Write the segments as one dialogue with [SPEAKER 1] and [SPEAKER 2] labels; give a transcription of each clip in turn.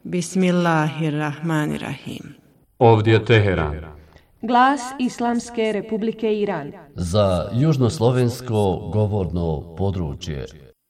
[SPEAKER 1] Bismillahirrahmanirrahim.
[SPEAKER 2] Ovdje je Teheran.
[SPEAKER 3] Glas Islamske Republike Iran.
[SPEAKER 4] Za južnoslovensko govorno područje.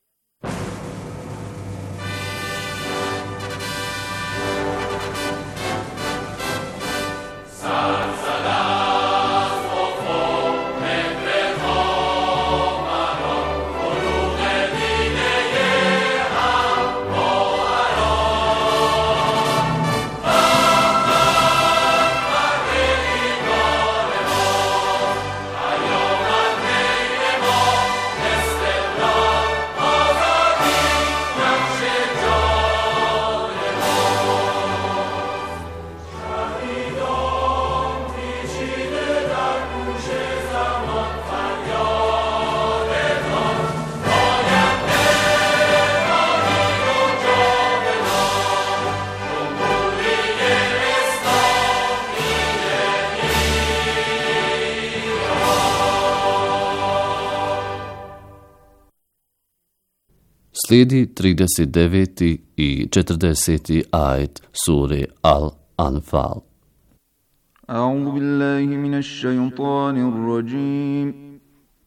[SPEAKER 4] Slijedi 39. i 40. ajet sure Al-Anfal.
[SPEAKER 5] A'udhu billahi minash shaytanir rajim.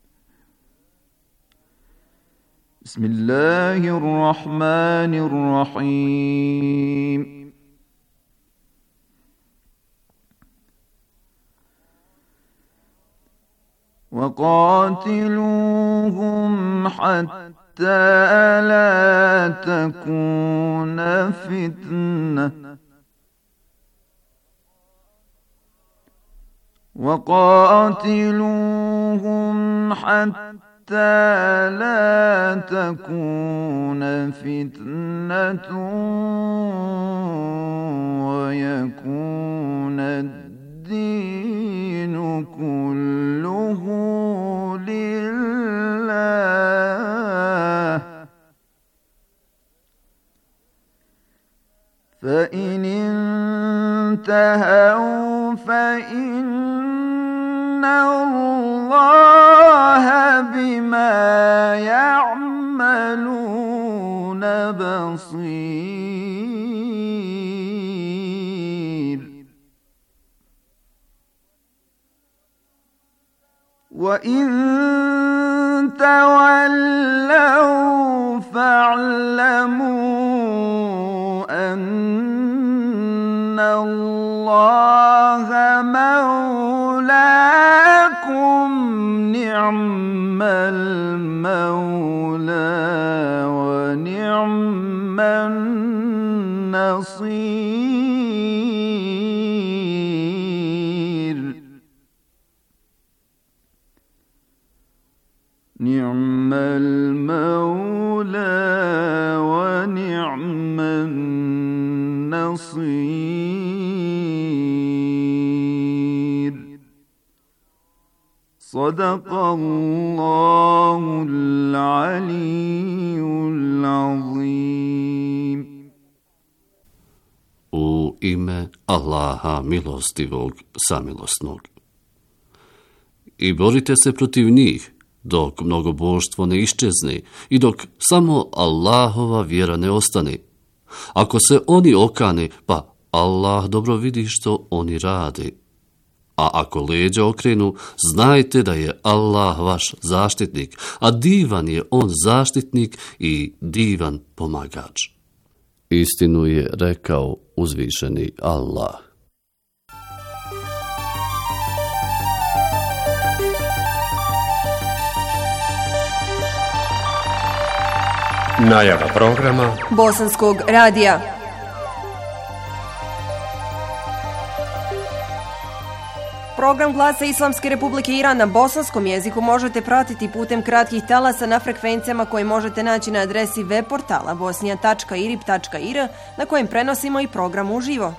[SPEAKER 5] Bismillahir rahmanir rahim. وقاتلوهم حتى لا تكون فتنة وقاتلوهم حتى لا تكون فتنة ويكون الدين كله لله فإن انتهوا فإن الله بما يعملون بصير وإن تولوا فاعلموا أن الله مولاكم نعم المولى ونعم النصير نعم المولى ونعم النصير صدق الله العلي العظيم.
[SPEAKER 4] U ime Allaha milostivog, samilosnog. I borite se protiv njih, dok mnogoboštvo ne iščezne i dok samo Allahova vjera ne ostane. Ako se oni okane, pa Allah dobro vidi što oni rade. A ako leđa okrenu, znajte da je Allah vaš zaštitnik, a divan je on zaštitnik i divan pomagač. Istinu je rekao uzvišeni Allah.
[SPEAKER 2] Najava programa
[SPEAKER 3] Bosanskog radija. Program Glasa Islamske Republike Iran na bosanskom jeziku možete pratiti putem kratkih talasa na frekvencijama koje možete naći na adresi web portala bosnia.irib.ir na kojem prenosimo i program uživo.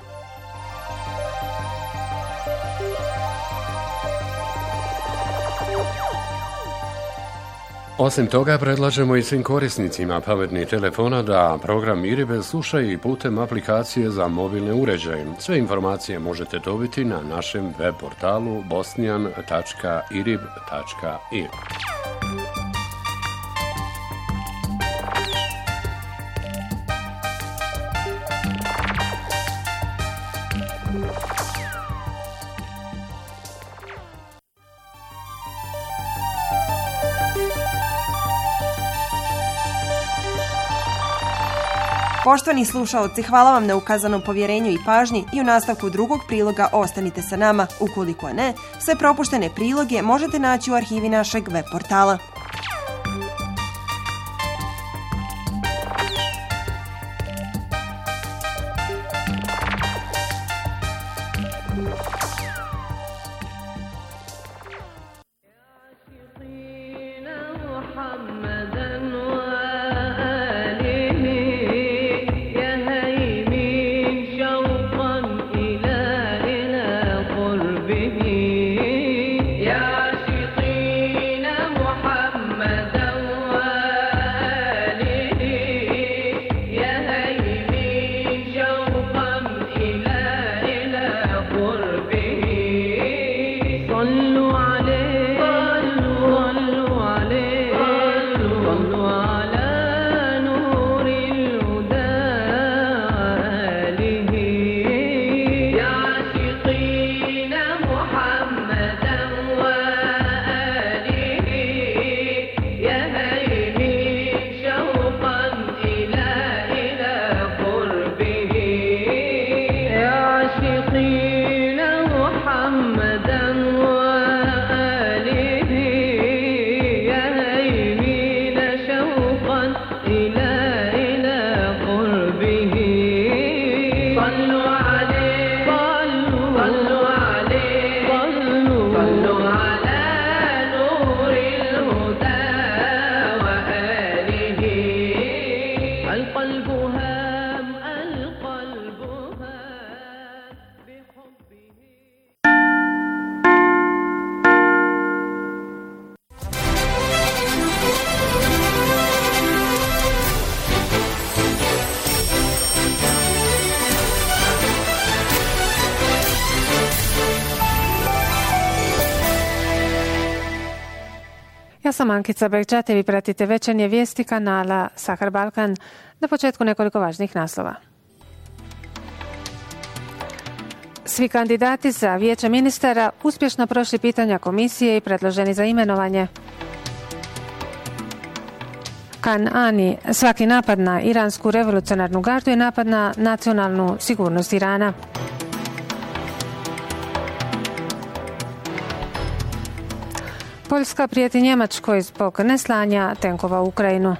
[SPEAKER 2] Osim toga, predlažemo i svim korisnicima pametnih telefona da program IRIB slušaju i putem aplikacije za mobilne uređaje. Sve informacije možete dobiti na našem web portalu bosnian.irib.ir.
[SPEAKER 3] Poštovani slušaoci, hvala vam na ukazanom povjerenju i pažnji i u nastavku drugog priloga ostanite sa nama. Ukoliko ne, sve propuštene priloge možete naći u arhivi našeg web portala.
[SPEAKER 1] Ja sam Ankica Bekčate, vi pratite večernje vijesti kanala Sahar Balkan. Na početku nekoliko važnih naslova. Svi kandidati za vijeće ministara uspješno prošli pitanja komisije i predloženi za imenovanje. Kan'ani, svaki napad na iransku revolucionarnu gardu je napad na nacionalnu sigurnost Irana. Poljska prijeti Njemačkoj zbog neslanja tenkova u Ukrajinu.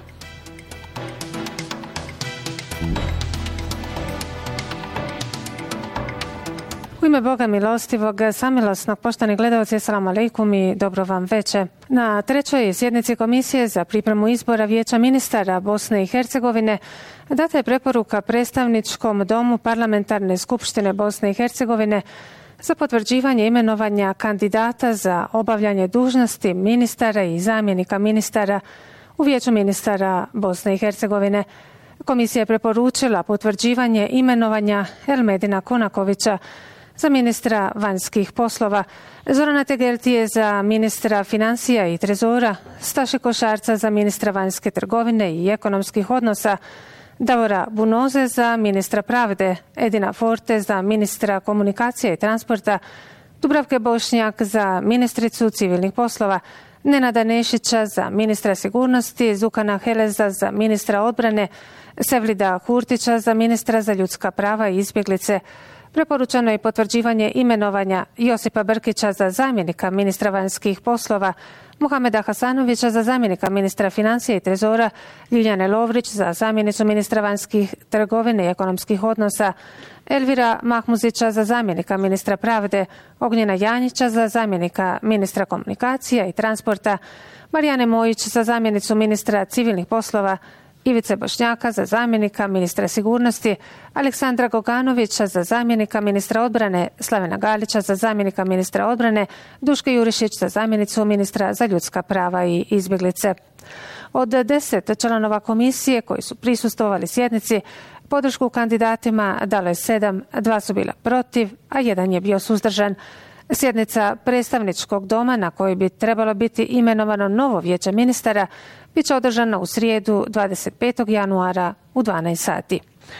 [SPEAKER 1] U ime Boga milostivog, samilosnog, poštovani gledalci, assalamu alejkum i dobro vam veče. Na trećoj sjednici Komisije za pripremu izbora Vijeća ministara Bosne i Hercegovine data je preporuka predstavničkom domu Parlamentarne skupštine Bosne i Hercegovine za potvrđivanje imenovanja kandidata za obavljanje dužnosti ministara i zamjenika ministara u Vijeću ministara Bosne i Hercegovine. Komisija je preporučila potvrđivanje imenovanja Elmedina Konakovića za ministra vanjskih poslova, Zorana Tegeltije za ministra financija i trezora, Staše Košarca za ministra vanjske trgovine i ekonomskih odnosa, Davora Bunoze za ministra pravde, Edina Forte za ministra komunikacije i transporta, Dubravke Bošnjak za ministricu civilnih poslova, Nenada Nešića za ministra sigurnosti, Zukana Heleza za ministra odbrane, Sevlida Kurtića za ministra za ljudska prava i izbjeglice. Preporučeno je potvrđivanje imenovanja Josipa Brkića za zamjenika ministra vanjskih poslova, Muhameda Hasanovića za zamjenika ministra financija i trezora, Ljiljane Lovrić za zamjenicu ministra vanjskih trgovine i ekonomskih odnosa, Elvira Mahmuzića za zamjenika ministra pravde, Ognjena Janjića za zamjenika ministra komunikacija i transporta, Marijane Mojić za zamjenicu ministra civilnih poslova, Ivice Bošnjaka za zamjenika ministra sigurnosti, Aleksandra Goganovića za zamjenika ministra odbrane, Slavena Galića za zamjenika ministra odbrane, Duške Jurišić za zamjenicu ministra za ljudska prava i izbjeglice. Od 10 članova komisije koji su prisustvovali sjednici, podršku kandidatima dalo je 7, 2 su bila protiv, a 1 je bio suzdržan. Sjednica predstavničkog doma na kojoj bi trebalo biti imenovano novo vijeće ministara bit će održana u srijedu 25. januara u 12 sati.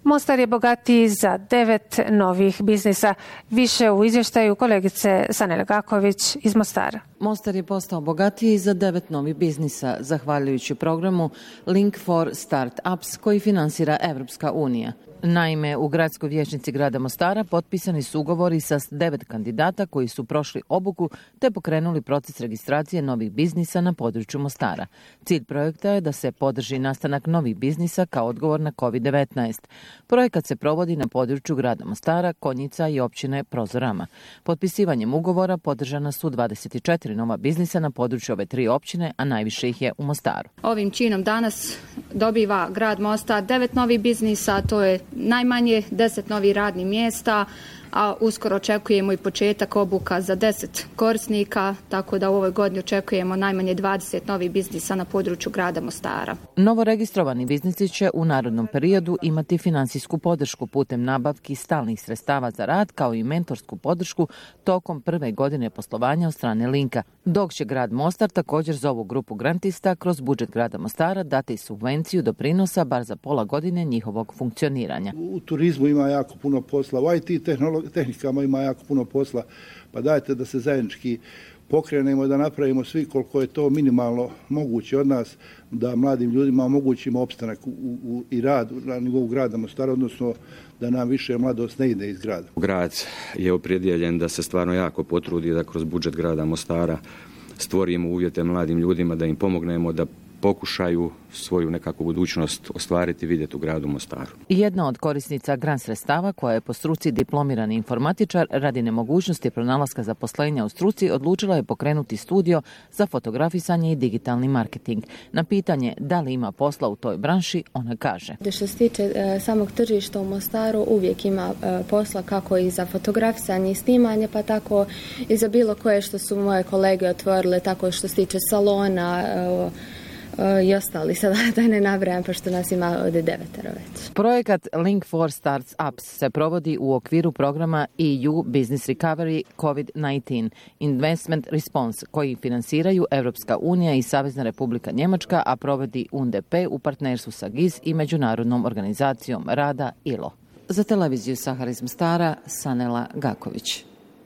[SPEAKER 1] Mostar je bogatiji za 9 novih biznisa. Više u izvještaju kolegice Sanele Gaković iz Mostara.
[SPEAKER 6] Mostar je postao bogatiji za 9 novih biznisa, zahvaljujući programu Link for Start-ups koji finansira Evropska unija. Naime, u gradskoj vijećnici grada Mostara potpisani su ugovori sa 9 kandidata koji su prošli obuku te pokrenuli proces registracije novih biznisa na području Mostara. Cilj projekta je da se podrži nastanak novih biznisa kao odgovor na COVID-19. Projekat se provodi na području grada Mostara, Konjica i općine Prozorama. Potpisivanjem ugovora podržana su 24 nova biznisa na području ove 3 općine, a najviše ih je u Mostaru.
[SPEAKER 7] Ovim činom danas dobiva grad Mostar 9 novih biznisa, to je najmanje 10 novih radnih mjesta, a uskoro očekujemo i početak obuka za 10 korisnika, tako da u ovoj godini očekujemo najmanje 20 novih biznisa na području grada Mostara.
[SPEAKER 6] Novo registrovani biznisi će u narednom periodu imati financijsku podršku putem nabavki stalnih sredstava za rad, kao i mentorsku podršku tokom prve godine poslovanja od strane Linka, dok će grad Mostar također za ovu grupu grantista kroz budžet grada Mostara dati subvenciju doprinosa bar za pola godine njihovog funkcioniranja.
[SPEAKER 8] U turizmu ima jako puno posla, u IT tehnikama ima jako puno posla, pa dajte da se zajednički pokrenemo, da napravimo svi koliko je to minimalno moguće od nas, da mladim ljudima omogućimo opstanak i rad na nivou grada Mostara, odnosno da nam više mladost ne ide iz grada.
[SPEAKER 9] Grad je opredijeljen da se stvarno jako potrudi da kroz budžet grada Mostara stvorimo uvjete mladim ljudima, da im pomognemo da pokušaju svoju nekakvu budućnost ostvariti, vidjeti u gradu Mostaru.
[SPEAKER 6] Jedna od korisnica grant sredstava, koja je po struci diplomirani informatičar, radi nemogućnosti pronalaska zaposlenja u struci, odlučila je pokrenuti studio za fotografisanje i digitalni marketing. Na pitanje da li ima posla u toj branši, ona kaže:
[SPEAKER 10] Što se tiče samog tržišta u Mostaru, uvijek ima posla kako i za fotografisanje i snimanje, pa tako i za bilo koje što su moje kolege otvorile, tako što se tiče salona i ostali, sada da ne nabrajam, pošto nas ima od 9 već.
[SPEAKER 6] Projekat Link for Start-ups se provodi u okviru programa EU Business Recovery COVID-19 Investment Response, koji finansiraju Evropska unija i Savezna Republika Njemačka, a provodi UNDP u partnerstvu sa GIZ i Međunarodnom organizacijom rada ILO. Za televiziju Sahara iz Mostara, Sanela Gaković.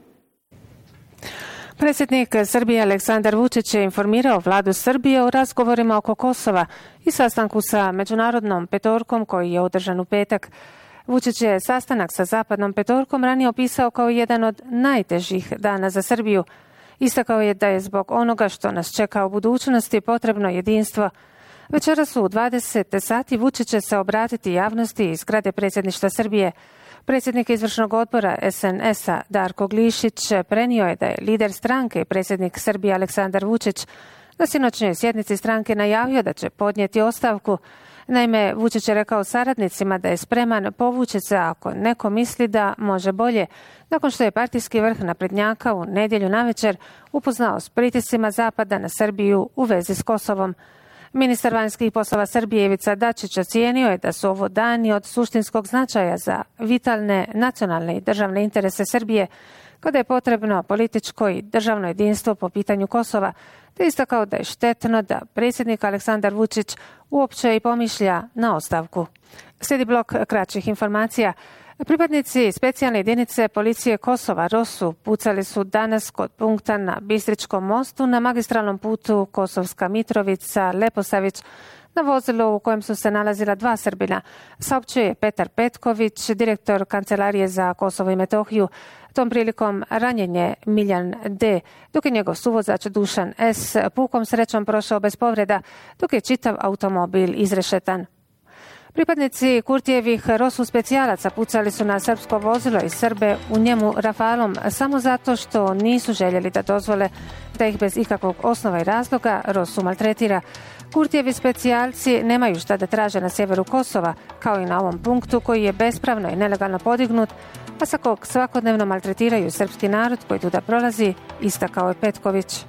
[SPEAKER 1] Predsjednik Srbije Aleksandar Vučić je informirao vladu Srbije o razgovorima oko Kosova i sastanku sa Međunarodnom petorkom koji je održan u petak. Vučić je sastanak sa Zapadnom petorkom ranije opisao kao jedan od najtežih dana za Srbiju. Istakao je da je zbog onoga što nas čeka u budućnosti potrebno jedinstvo. Večeras u 20 sati Vučić će se obratiti javnosti iz zgrade predsjedništva Srbije. Predsjednik izvršnog odbora SNS-a Darko Glišić prenio je da je lider stranke i predsjednik Srbije Aleksandar Vučić na sinoćnjoj sjednici stranke najavio da će podnijeti ostavku. Naime, Vučić je rekao saradnicima da je spreman povući se ako neko misli da može bolje, nakon što je partijski vrh naprednjaka u nedjelju navečer upoznao s pritiscima Zapada na Srbiju u vezi s Kosovom. Ministar vanjskih poslova Srbije Ivica Dačić ocijenio je da su ovo dani od suštinskog značaja za vitalne nacionalne i državne interese Srbije, kada je potrebno političko i državno jedinstvo po pitanju Kosova, te istakao da je štetno da predsjednik Aleksandar Vučić uopće i pomišlja na ostavku. Slijedi blok kraćih informacija. Pripadnici specijalne jedinice policije Kosova ROSU pucali su danas kod punkta na Bistričkom mostu na magistralnom putu Kosovska Mitrovica-Leposavić na vozilu u kojem su se nalazila 2 Srbina, saopćuje Petar Petković, direktor Kancelarije za Kosovo i Metohiju. Tom prilikom ranjen je Miljan D, dok je njegov suvozač Dušan S pukom srećom prošao bez povreda, dok je čitav automobil izrešetan. Pripadnici Kurtijevih ROSU specijalaca pucali su na srpsko vozilo i Srbe u njemu rafalom samo zato što nisu željeli da dozvole da ih bez ikakvog osnova i razloga ROSU maltretira. Kurtijevi specijalci nemaju šta da traže na sjeveru Kosova, kao i na ovom punktu koji je bespravno i nelegalno podignut, a sa kog svakodnevno maltretiraju srpski narod koji tuda prolazi, istakao je Petković.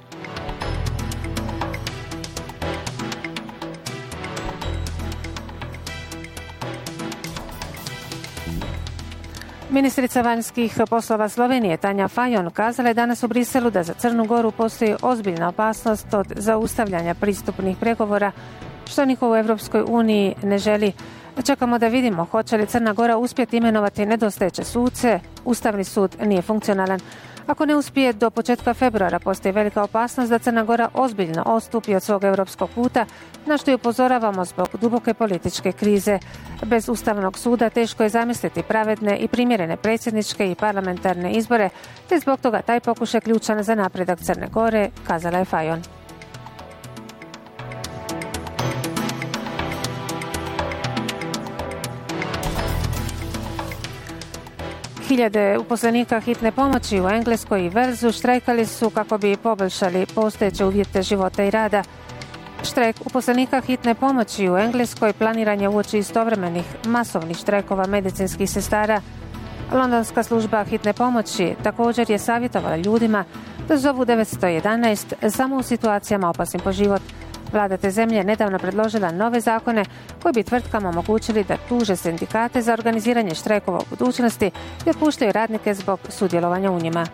[SPEAKER 1] Ministrica vanjskih poslova Slovenije Tanja Fajon kazala je danas u Briselu da za Crnu Goru postoji ozbiljna opasnost od zaustavljanja pristupnih pregovora, što niko u Evropskoj uniji ne želi. Čekamo da vidimo hoće li Crna Gora uspjeti imenovati nedostajeće suce. Ustavni sud nije funkcionalan. Ako ne uspije, do početka februara postoji velika opasnost da Crna Gora ozbiljno odstupi od svog europskog puta, na što i upozoravamo zbog duboke političke krize. Bez Ustavnog suda teško je zamisliti pravedne i primjerene predsjedničke i parlamentarne izbore, te zbog toga taj pokušaj ključan za napredak Crne Gore, kazala je Fajon. Hiljade uposlenika hitne pomoći u Engleskoj i Walesu štrajkali su kako bi poboljšali postojeće uvjete života i rada. Štrajk uposlenika hitne pomoći u Engleskoj planiran je uoči istovremenih masovnih štrajkova medicinskih sestara. Londonska služba hitne pomoći također je savjetovala ljudima da zovu 911 samo u situacijama opasnim po život. Vlada te zemlje je nedavno predložila nove zakone koji bi tvrtkama omogućili da tuže sindikate za organiziranje štrajkova u budućnosti i otpuštaju radnike zbog sudjelovanja u njima.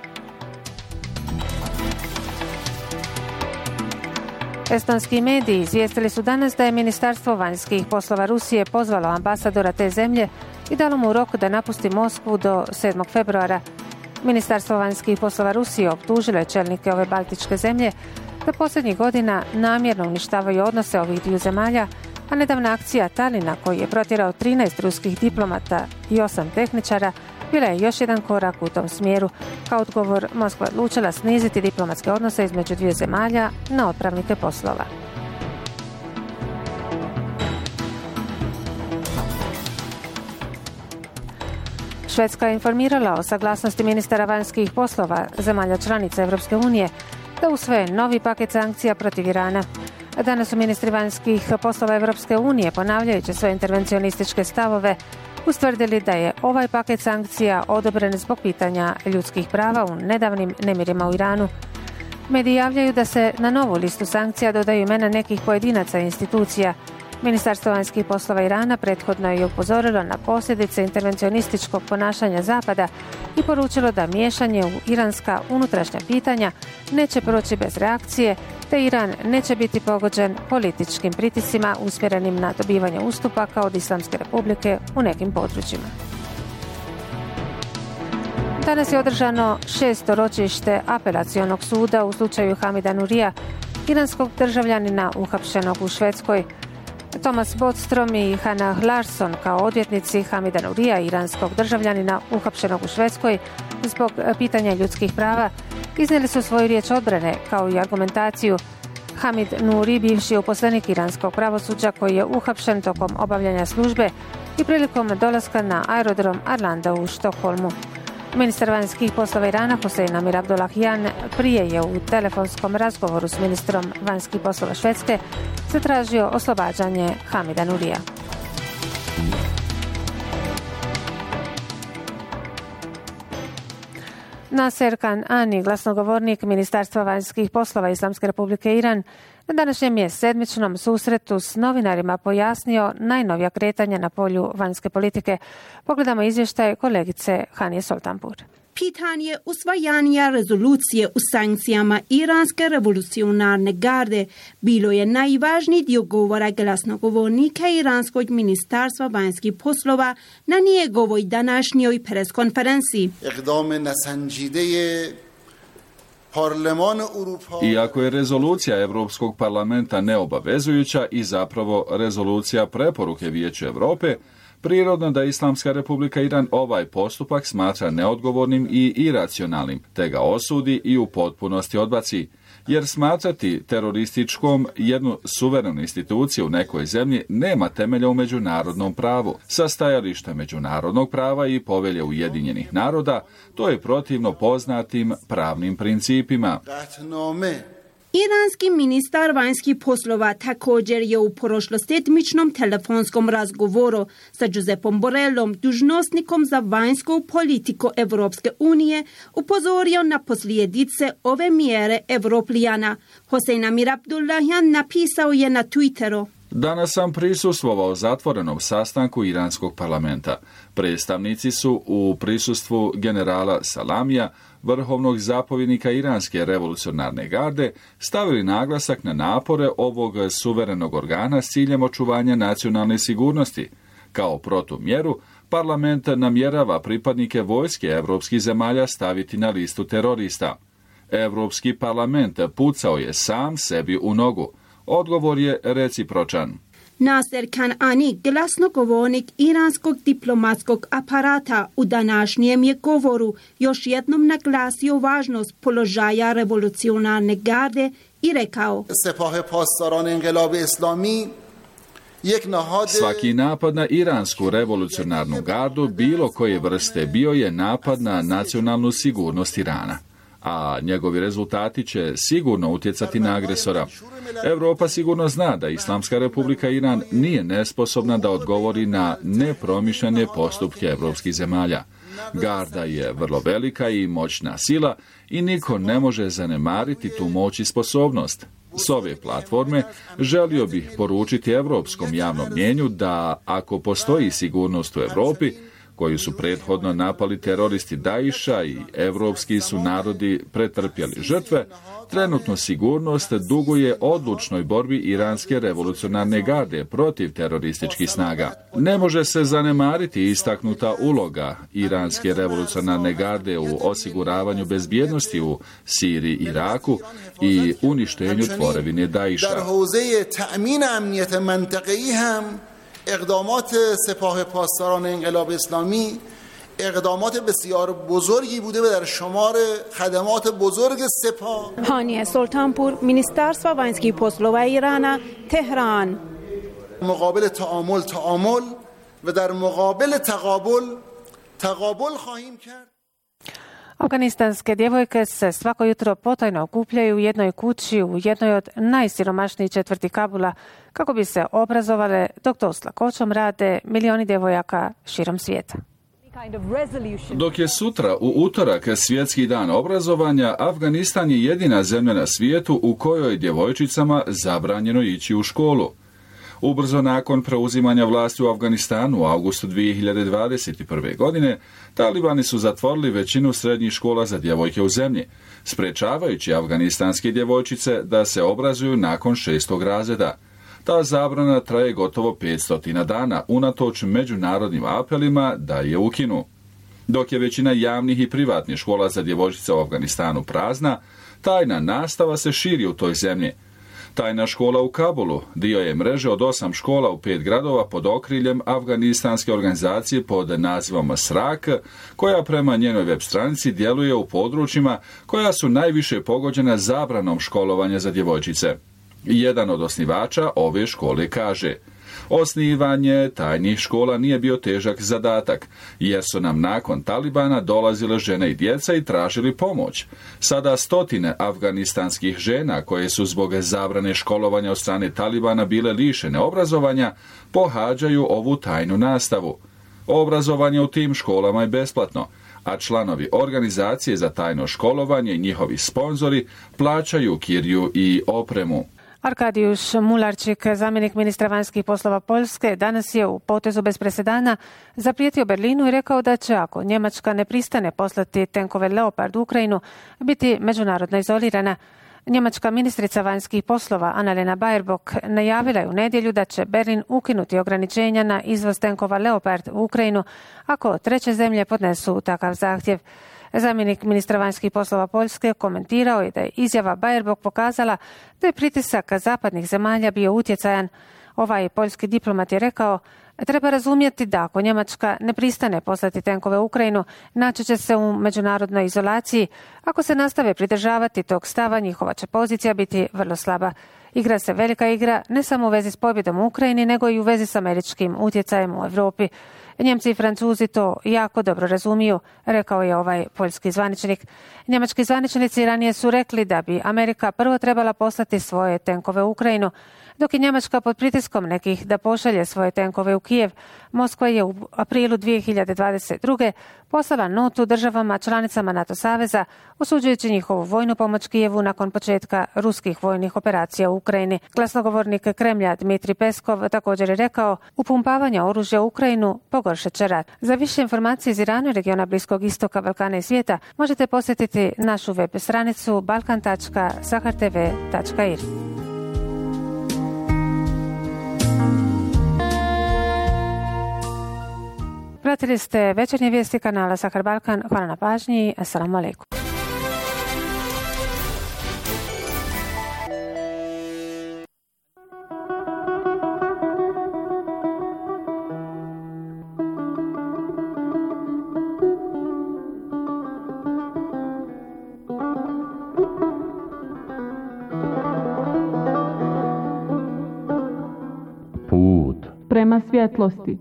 [SPEAKER 1] Estonski mediji izvijestili su danas da je Ministarstvo vanjskih poslova Rusije pozvalo ambasadora te zemlje i dalo mu rok da napusti Moskvu do 7. februara. Ministarstvo vanjskih poslova Rusije optužilo je čelnike ove baltičke zemlje da posljednjih godina namjerno uništavaju odnose ovih dviju zemalja, a nedavna akcija Talina, koji je protjerao 13 ruskih diplomata i 8 tehničara, bila je još jedan korak u tom smjeru. Kao odgovor, Moskva odlučila sniziti diplomatske odnose između dviju zemalja na otpravnike poslova. Švedska je informirala o saglasnosti ministara vanjskih poslova zemalja članica Europske unije da usvoje novi paket sankcija protiv Irana. Danas su ministri vanjskih poslova Europske unije, ponavljajući svoje intervencionističke stavove, ustvrdili da je ovaj paket sankcija odobren zbog pitanja ljudskih prava u nedavnim nemirima u Iranu. Mediji javljaju da se na novu listu sankcija dodaju imena nekih pojedinaca i institucija. Ministarstvo vanjskih poslova Irana prethodno je upozorilo na posljedice intervencionističkog ponašanja Zapada i poručilo da miješanje u iranska unutrašnja pitanja neće proći bez reakcije, te Iran neće biti pogođen političkim pritiscima usmjerenim na dobivanje ustupaka od Islamske republike u nekim područjima. Danas je održano 6. ročište apelacionog suda u slučaju Hamida Nurija, iranskog državljanina uhapšenog u Švedskoj. Thomas Bodstrom i Hannah Larsson kao odvjetnici Hamida Nurija, iranskog državljanina uhapšenog u Švedskoj zbog pitanja ljudskih prava, iznijeli su svoju riječ odbrane kao i argumentaciju. Hamid Nuri, bivši uposlenik iranskog pravosuđa koji je uhapšen tokom obavljanja službe i prilikom dolaska na aerodrom Arlanda u Štokholmu. Ministar vanjskih poslova Irana Hossein Amir Abdullahian prije je u telefonskom razgovoru s ministrom vanjskih poslova Švedske zatražio oslobađanje Hamida Nurija. Naser Kanani, glasnogovornik Ministarstva vanjskih poslova Islamske republike Iran, na današnjem je sedmičnom susretu s novinarima pojasnio najnovija kretanja na polju vanjske politike. Pogledamo izvještaj kolegice Hanije Soltanpur.
[SPEAKER 11] Pitanje usvajanja rezolucije u sankcijama Iranske revolucionarne garde bilo je najvažniji dio govora glasnogovornika Iranskog ministarstva vanjskih poslova na njegovoj današnjoj preskonferenciji.
[SPEAKER 12] Iako je rezolucija Europskog parlamenta neobavezujuća i zapravo rezolucija preporuke Vijeća Europe, prirodno da Islamska republika Iran ovaj postupak smatra neodgovornim i iracionalnim, te ga osudi i u potpunosti odbaci, jer smatrati terorističkom jednu suverenu instituciju u nekoj zemlji nema temelja u međunarodnom pravu. Sa stajališta međunarodnog prava i Povelje Ujedinjenih naroda, to je protivno poznatim pravnim principima.
[SPEAKER 11] Iranski ministar vanjskih poslova također je u prošlosedmičnom telefonskom razgovoru sa Giuseppom Borrellom, dužnosnikom za vanjsku politiku Evropske unije, upozorio na posljedice ove mjere Evropljana. Hossein Amir Abdullahian napisao je na Twitteru:
[SPEAKER 12] Danas sam prisustvovao zatvorenom sastanku Iranskog parlamenta. Predstavnici su u prisustvu generala Salamija, vrhovnog zapovjednika Iranske revolucionarne garde, stavili naglasak na napore ovog suverenog organa s ciljem očuvanja nacionalne sigurnosti, Kao protumjeru, parlament namjerava pripadnike vojske evropskih zemalja staviti na listu terorista. Evropski parlament pucao je sam sebi u nogu. Odgovor je recipročan.
[SPEAKER 11] Naser Kanani, glasnogovornik iranskog diplomatskog aparata, u današnjem je govoru još jednom naglasio važnost položaja revolucionarne garde i rekao:
[SPEAKER 12] Svaki napad na iransku revolucionarnu gardu bilo koje vrste bio je napad na nacionalnu sigurnost Irana, a njegovi rezultati će sigurno utjecati na agresora. Europa sigurno zna da Islamska republika Iran nije nesposobna da odgovori na nepromišljene postupke evropskih zemalja. Garda je vrlo velika i moćna sila i niko ne može zanemariti tu moć i sposobnost. S ove platforme želio bih poručiti evropskom javnom mnijenju da ako postoji sigurnost u Europi, koju su prethodno napali teroristi Daisha i evropski su narodi pretrpjeli žrtve, trenutno sigurnost duguje odlučnoj borbi iranske revolucionarne garde protiv terorističkih snaga. Ne može se zanemariti istaknuta uloga iranske revolucionarne garde u osiguravanju bezbjednosti u Siriji i Iraku i uništenju tvorevine Daisha.
[SPEAKER 13] اقدامات سپاه پاسداران انقلاب اسلامی اقدامات بسیار بزرگی بوده و در شمار خدمات بزرگ سپاه.
[SPEAKER 11] هانیه سلطانپور، Ministerstvo vanjskih poslova Irana, Tehran.
[SPEAKER 13] مقابل تعامل و در مقابل تقابل خواهیم کرد.
[SPEAKER 1] Afganistanske djevojke se svako jutro potajno okupljaju u jednoj kući u jednoj od najsiromašnijih četvrti Kabula kako bi se obrazovale, dok to s lakoćom rade milioni djevojaka širom svijeta.
[SPEAKER 12] Dok je sutra u utorak svjetski dan obrazovanja, Afganistan je jedina zemlja na svijetu u kojoj djevojčicama zabranjeno ići u školu. Ubrzo nakon preuzimanja vlasti u Afganistanu u augustu 2021. godine, talibani su zatvorili većinu srednjih škola za djevojke u zemlji, sprečavajući afganistanske djevojčice da se obrazuju nakon 6. razreda. Ta zabrana traje gotovo 500 dana, unatoč međunarodnim apelima da je ukinu. Dok je većina javnih i privatnih škola za djevojčice u Afganistanu prazna, tajna nastava se širi u toj zemlji. Tajna škola u Kabulu dio je mreže od 8 škola u 5 gradova pod okriljem afganistanske organizacije pod nazivom SRAK, koja prema njenoj web stranici djeluje u područjima koja su najviše pogođena zabranom školovanja za djevojčice. Jedan od osnivača ove škole kaže: osnivanje tajnih škola nije bio težak zadatak, jer su nam nakon Talibana dolazile žene i djeca i tražili pomoć. Sada stotine afganistanskih žena koje su zbog zabrane školovanja od strane Talibana bile lišene obrazovanja, pohađaju ovu tajnu nastavu. Obrazovanje u tim školama je besplatno, a članovi organizacije za tajno školovanje i njihovi sponzori plaćaju kiriju i opremu.
[SPEAKER 1] Arkadijuš Mularčik, zamjenik ministra vanjskih poslova Poljske, danas je u potezu bez presedana zaprijetio Berlinu i rekao da će, ako Njemačka ne pristane poslati tenkove Leopard u Ukrajinu, biti međunarodno izolirana. Njemačka ministrica vanjskih poslova Annalena Baerbock najavila je u nedjelju da će Berlin ukinuti ograničenja na izvoz tenkova Leopard u Ukrajinu ako treće zemlje podnesu takav zahtjev. Zamjenik ministra vanjskih poslova Poljske komentirao je da je izjava Baerbock pokazala da je pritisak zapadnih zemalja bio utjecajan. Ovaj poljski diplomat je rekao: treba razumjeti da ako Njemačka ne pristane poslati tenkove u Ukrajinu, naći će se u međunarodnoj izolaciji. Ako se nastave pridržavati tog stava, njihova će pozicija biti vrlo slaba. Igra se velika igra ne samo u vezi s pobjedom u Ukrajini, nego i u vezi s američkim utjecajem u Europi. Njemci i Francuzi to jako dobro razumiju, rekao je ovaj poljski zvaničnik. Njemački zvaničnici ranije su rekli da bi Amerika prvo trebala poslati svoje tenkove u Ukrajinu, dok je Njemačka pod pritiskom nekih da pošalje svoje tenkove u Kijev. Moskva je u aprilu 2022. poslala notu državama članicama NATO saveza, osuđujući njihovu vojnu pomoć Kijevu nakon početka ruskih vojnih operacija u Ukrajini. Glasnogovornik Kremlja Dmitrij Peskov također je rekao: upumpavanje oružja u Ukrajinu pogoršat će rat. Za više informacije iz Irana, regiona Bliskog istoka, Balkana i svijeta možete posjetiti našu web stranicu balkan.sahartv.ir. Pratili ste večernje vijesti kanala Sahar Balkan. Hvala na pažnji. Assalamu alaikum.
[SPEAKER 14] Prema svjetlosti.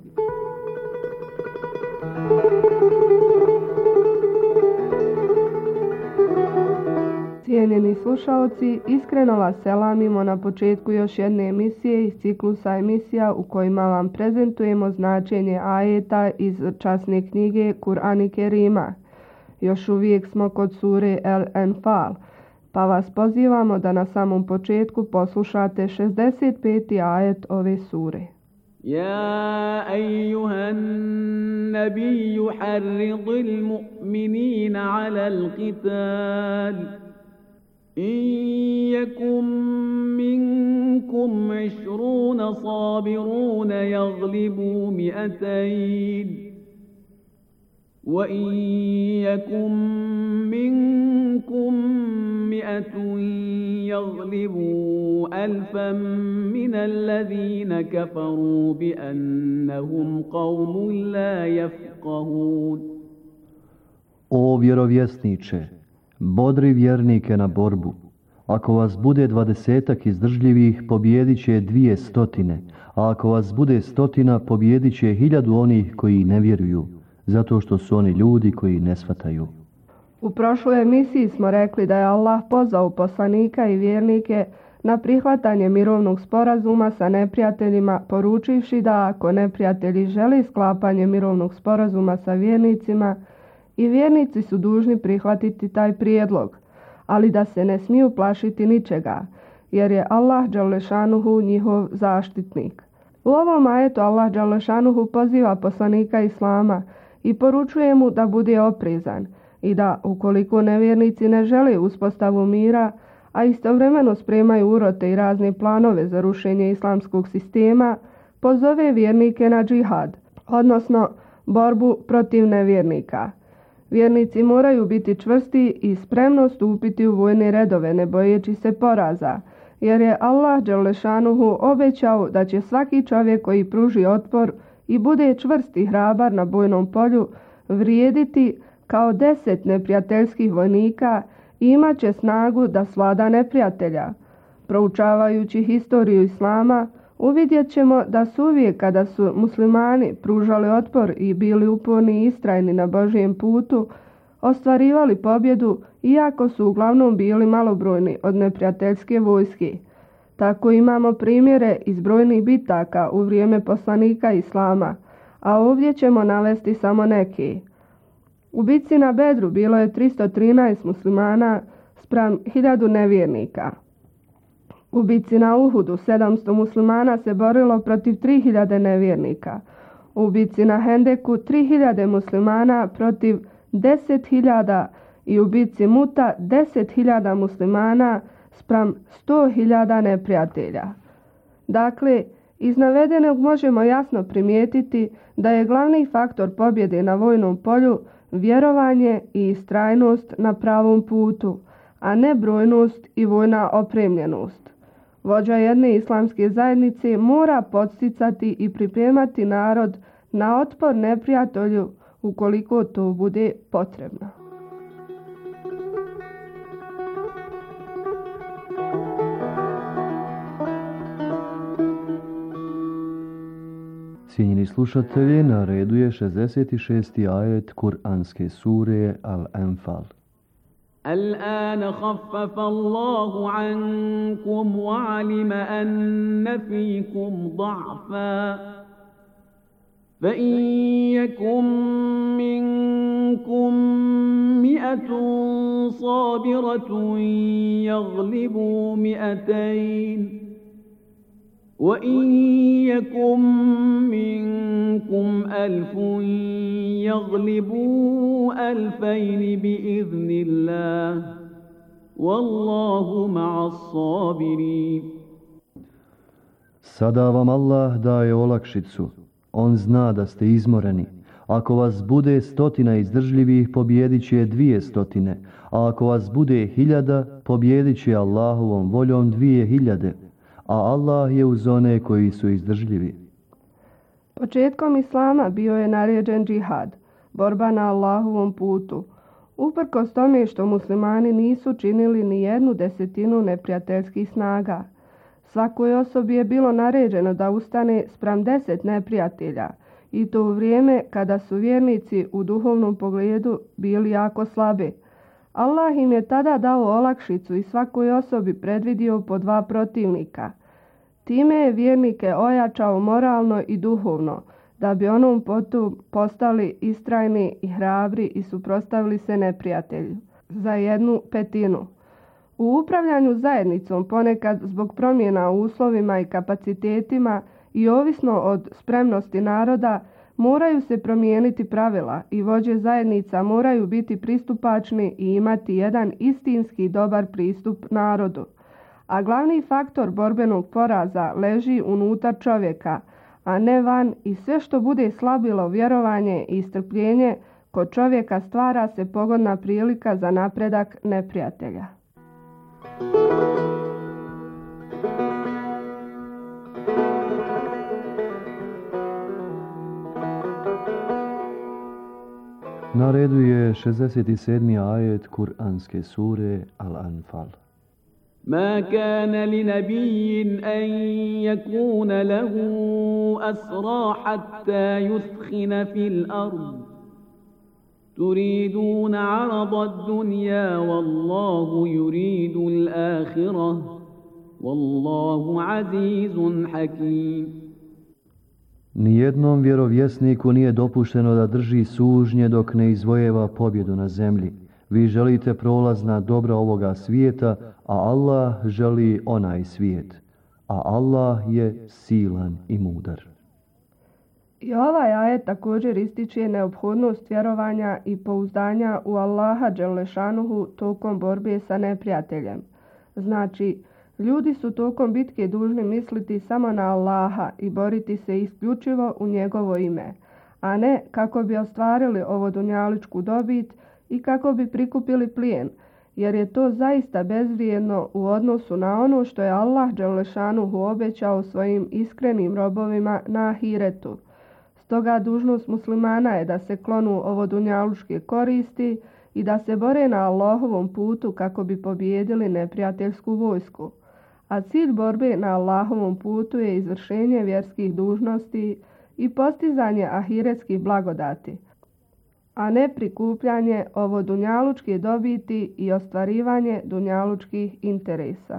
[SPEAKER 14] Cijenjeni slušaoci, iskreno vas selamimo na početku još jedne emisije iz ciklusa emisija u kojima vam prezentujemo značenje ajeta iz časne knjige Kur'an i Kerima. Još uvijek smo kod sure El-Enfal, pa vas pozivamo da na samom početku poslušate 65. ajet ove sure.
[SPEAKER 15] يا أيها النبي حرض المؤمنين على القتال إن يكن منكم 20 صابرون يغلبوا 200 وإن يكن منكم 100 يغلبوا 1000 من الذين كفروا بأنهم قوم لا يفقهون.
[SPEAKER 16] O vjerovjesniče, bodri vjernike na borbu. Ako vas bude 20 izdržljivih, pobijedit će 200, a ako vas bude 100, pobijedit će 1000 onih koji ne vjeruju, zato što su oni ljudi koji ne shvataju.
[SPEAKER 14] U prošloj emisiji smo rekli da je Allah pozvao poslanika i vjernike na prihvatanje mirovnog sporazuma sa neprijateljima, poručivši da ako neprijatelji žele sklapanje mirovnog sporazuma sa vjernicima, i vjernici su dužni prihvatiti taj prijedlog, ali da se ne smiju plašiti ničega, jer je Allah dželešanuhu njihov zaštitnik. U ovom ajetu Allah dželešanuhu poziva poslanika Islama i poručuje mu da bude oprezan i da, ukoliko nevjernici ne žele uspostavu mira, a istovremeno spremaju urote i razne planove za rušenje islamskog sistema, pozove vjernike na džihad, odnosno borbu protiv nevjernika. Vjernici moraju biti čvrsti i spremno stupiti u vojne redove, ne bojeći se poraza, jer je Allah dželešanuhu obećao da će svaki čovjek koji pruži otpor i bude čvrst i hrabar na bojnom polju vrijediti kao 10 neprijateljskih vojnika i imat će snagu da svlada neprijatelja. Proučavajući historiju Islama, uvidjet ćemo da su uvijek kada su muslimani pružali otpor i bili uporni i istrajni na Božijem putu, ostvarivali pobjedu, iako su uglavnom bili malobrojni od neprijateljske vojske. Tako imamo primjere iz brojnih bitaka u vrijeme poslanika Islama, a ovdje ćemo navesti samo neke. U bitci na Bedru bilo je 313 muslimana spram 1000 nevjernika. U bitci na Uhudu 700 muslimana se borilo protiv 3000 nevjernika. U bitci na Hendeku 3000 muslimana protiv 10.000 i u bitci Muta 10.000 muslimana spram 100.000 neprijatelja. Dakle, iz navedenog možemo jasno primijetiti da je glavni faktor pobjede na vojnom polju vjerovanje i istrajnost na pravom putu, a ne brojnost i vojna opremljenost. Vođa jedne islamske zajednice mora podsticati i pripremati narod na otpor neprijatelju ukoliko to bude potrebno.
[SPEAKER 16] Cijenjeni slušatelji, na redu je 66. ajet Kur'anske sure Al-Enfal.
[SPEAKER 15] الآن خفف الله عنكم وعلم أن فيكم ضعفا فإن يكن منكم 100 صابرة يغلبوا 200 وإن يكن منكم 1000 يغلبوا 2000 بإذن الله والله مع الصابرين.
[SPEAKER 16] Sada vam Allah daje olakšicu. On zna da ste izmoreni, Ako vas bude 100 izdržljivih, pobijedit će 200, a ako vas bude 1000, pobijedit će Allahovom voljom 2000, a Allah je uz one koji su izdržljivi.
[SPEAKER 14] Početkom Islama bio je naređen džihad, borba na Allahovom putu. Uprkos tome što muslimani nisu činili ni 1/10 neprijateljskih snaga. Svakoj osobi je bilo naređeno da ustane spram 10 neprijatelja, i to u vrijeme kada su vjernici u duhovnom pogledu bili jako slabi. Allah im je tada dao olakšicu i svakoj osobi predvidio po 2 protivnika. Time je vjernike ojačao moralno i duhovno, da bi onom putu postali istrajni i hrabri i suprotstavili se neprijatelju za 1/5. U upravljanju zajednicom ponekad zbog promjena u uslovima i kapacitetima i ovisno od spremnosti naroda moraju se promijeniti pravila i vođe zajednica moraju biti pristupačni i imati jedan istinski dobar pristup narodu. A glavni faktor borbenog poraza leži unutar čovjeka, a ne van, i sve što bude slabilo vjerovanje i strpljenje kod čovjeka stvara se pogodna prilika za napredak neprijatelja.
[SPEAKER 16] Na redu je 67. ajet Kur'anske sure Al-Anfal.
[SPEAKER 15] ما كان لنبي أن يكون له أسرى حتى يثخن في الأرض تريدون عرض الدنيا والله يريد الآخرة والله عزيز حكيم.
[SPEAKER 16] Nijednom vjerovjesniku nije dopušteno da drži sužnje dok ne izvojeva pobjedu na zemlji. Vi želite prolazna dobra ovoga svijeta, a Allah želi onaj svijet. A Allah je silan i mudar.
[SPEAKER 14] I ovaj ajet također ističe neophodnost vjerovanja i pouzdanja u Allaha dželešanuhu tokom borbe sa neprijateljem. Znači, ljudi su tokom bitke dužni misliti samo na Allaha i boriti se isključivo u njegovo ime, a ne kako bi ostvarili ovo dunjaličku dobit i kako bi prikupili plijen, jer je to zaista bezvrijedno u odnosu na ono što je Allah dželešanuhu obećao svojim iskrenim robovima na ahiretu. Stoga dužnost muslimana je da se klonu ovo dunjalučke koristi i da se bore na Allahovom putu kako bi pobijedili neprijateljsku vojsku. A cilj borbe na Allahovom putu je izvršenje vjerskih dužnosti i postizanje ahiretskih blagodati, a ne prikupljanje ovo dunjalučke dobiti i ostvarivanje dunjalučkih interesa.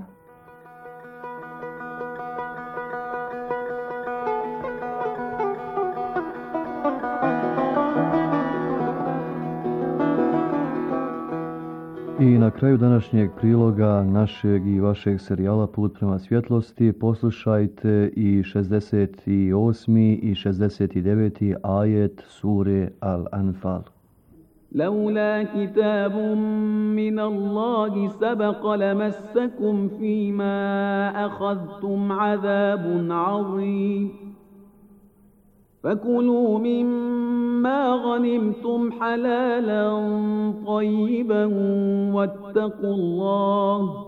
[SPEAKER 16] I na kraju današnjeg priloga našeg i vašeg serijala Put prema svjetlosti poslušajte i 68. i 69. ajet sure Al-Anfal.
[SPEAKER 15] لولا كتاب من الله سبق لمسكم فيما أخذتم عذاب عظيم فكلوا مما غنمتم حلالا طيبا واتقوا الله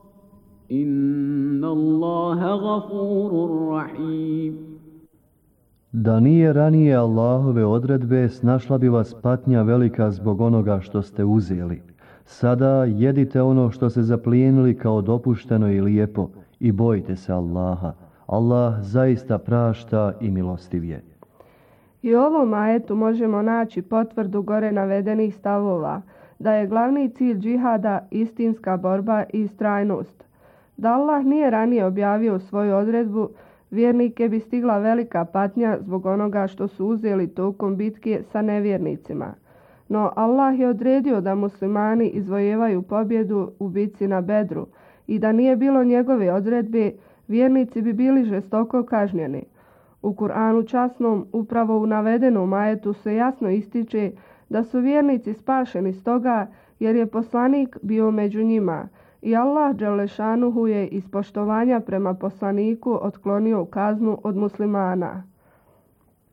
[SPEAKER 15] إن الله غفور رحيم.
[SPEAKER 16] Da nije ranije Allahove odredbe, snašla bi vas patnja velika zbog onoga što ste uzeli. Sada jedite ono što ste zaplijenili kao dopušteno i lijepo i bojte se Allaha. Allah zaista prašta i milostiv je.
[SPEAKER 14] I u ovom ajetu možemo naći potvrdu gore navedenih stavova, da je glavni cilj džihada istinska borba i istrajnost. Da Allah nije ranije objavio svoju odredbu, vjernike bi stigla velika patnja zbog onoga što su uzeli tokom bitke sa nevjernicima. No Allah je odredio da muslimani izvojevaju pobjedu u bitci na Bedru i da nije bilo njegove odredbe, vjernici bi bili žestoko kažnjeni. U Kur'anu časnom, upravo u navedenom ajetu se jasno ističe da su vjernici spašeni stoga jer je poslanik bio među njima i Allah dželešanuhu je iz poštovanja prema poslaniku otklonio kaznu od muslimana.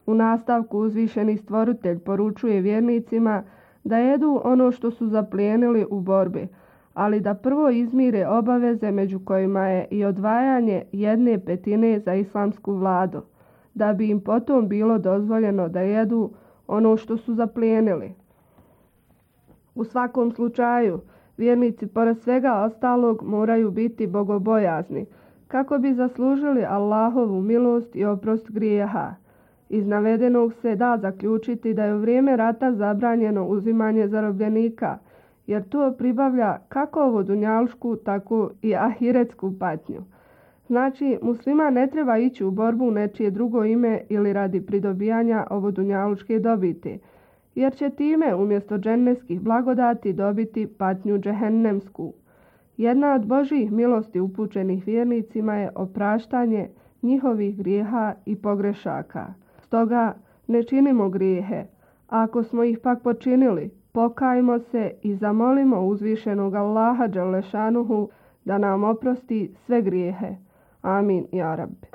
[SPEAKER 14] U nastavku uzvišeni stvoritelj poručuje vjernicima da jedu ono što su zaplijenili u borbi, ali da prvo izmire obaveze među kojima je i odvajanje 1/5 za islamsku vladu, da bi im potom bilo dozvoljeno da jedu ono što su zaplijenili. U svakom slučaju, vjernici pored svega ostalog moraju biti bogobojazni, kako bi zaslužili Allahovu milost i oprost grijeha. Iz navedenog se da zaključiti da je u vrijeme rata zabranjeno uzimanje zarobljenika, jer to pribavlja kako ovu dunjalušku, tako i ahiretsku patnju. Znači, musliman ne treba ići u borbu u nečije drugo ime ili radi pridobijanja ovodunjalučke dobiti, jer će time umjesto dženneskih blagodati dobiti patnju džehennemsku. Jedna od Božjih milosti upućenih vjernicima je opraštanje njihovih grijeha i pogrešaka. Stoga ne činimo grijehe. Ako smo ih pak počinili, pokajmo se i zamolimo uzvišenog Allaha dželešanuhu da nam oprosti sve grijehe. Amin, ja Rabbi.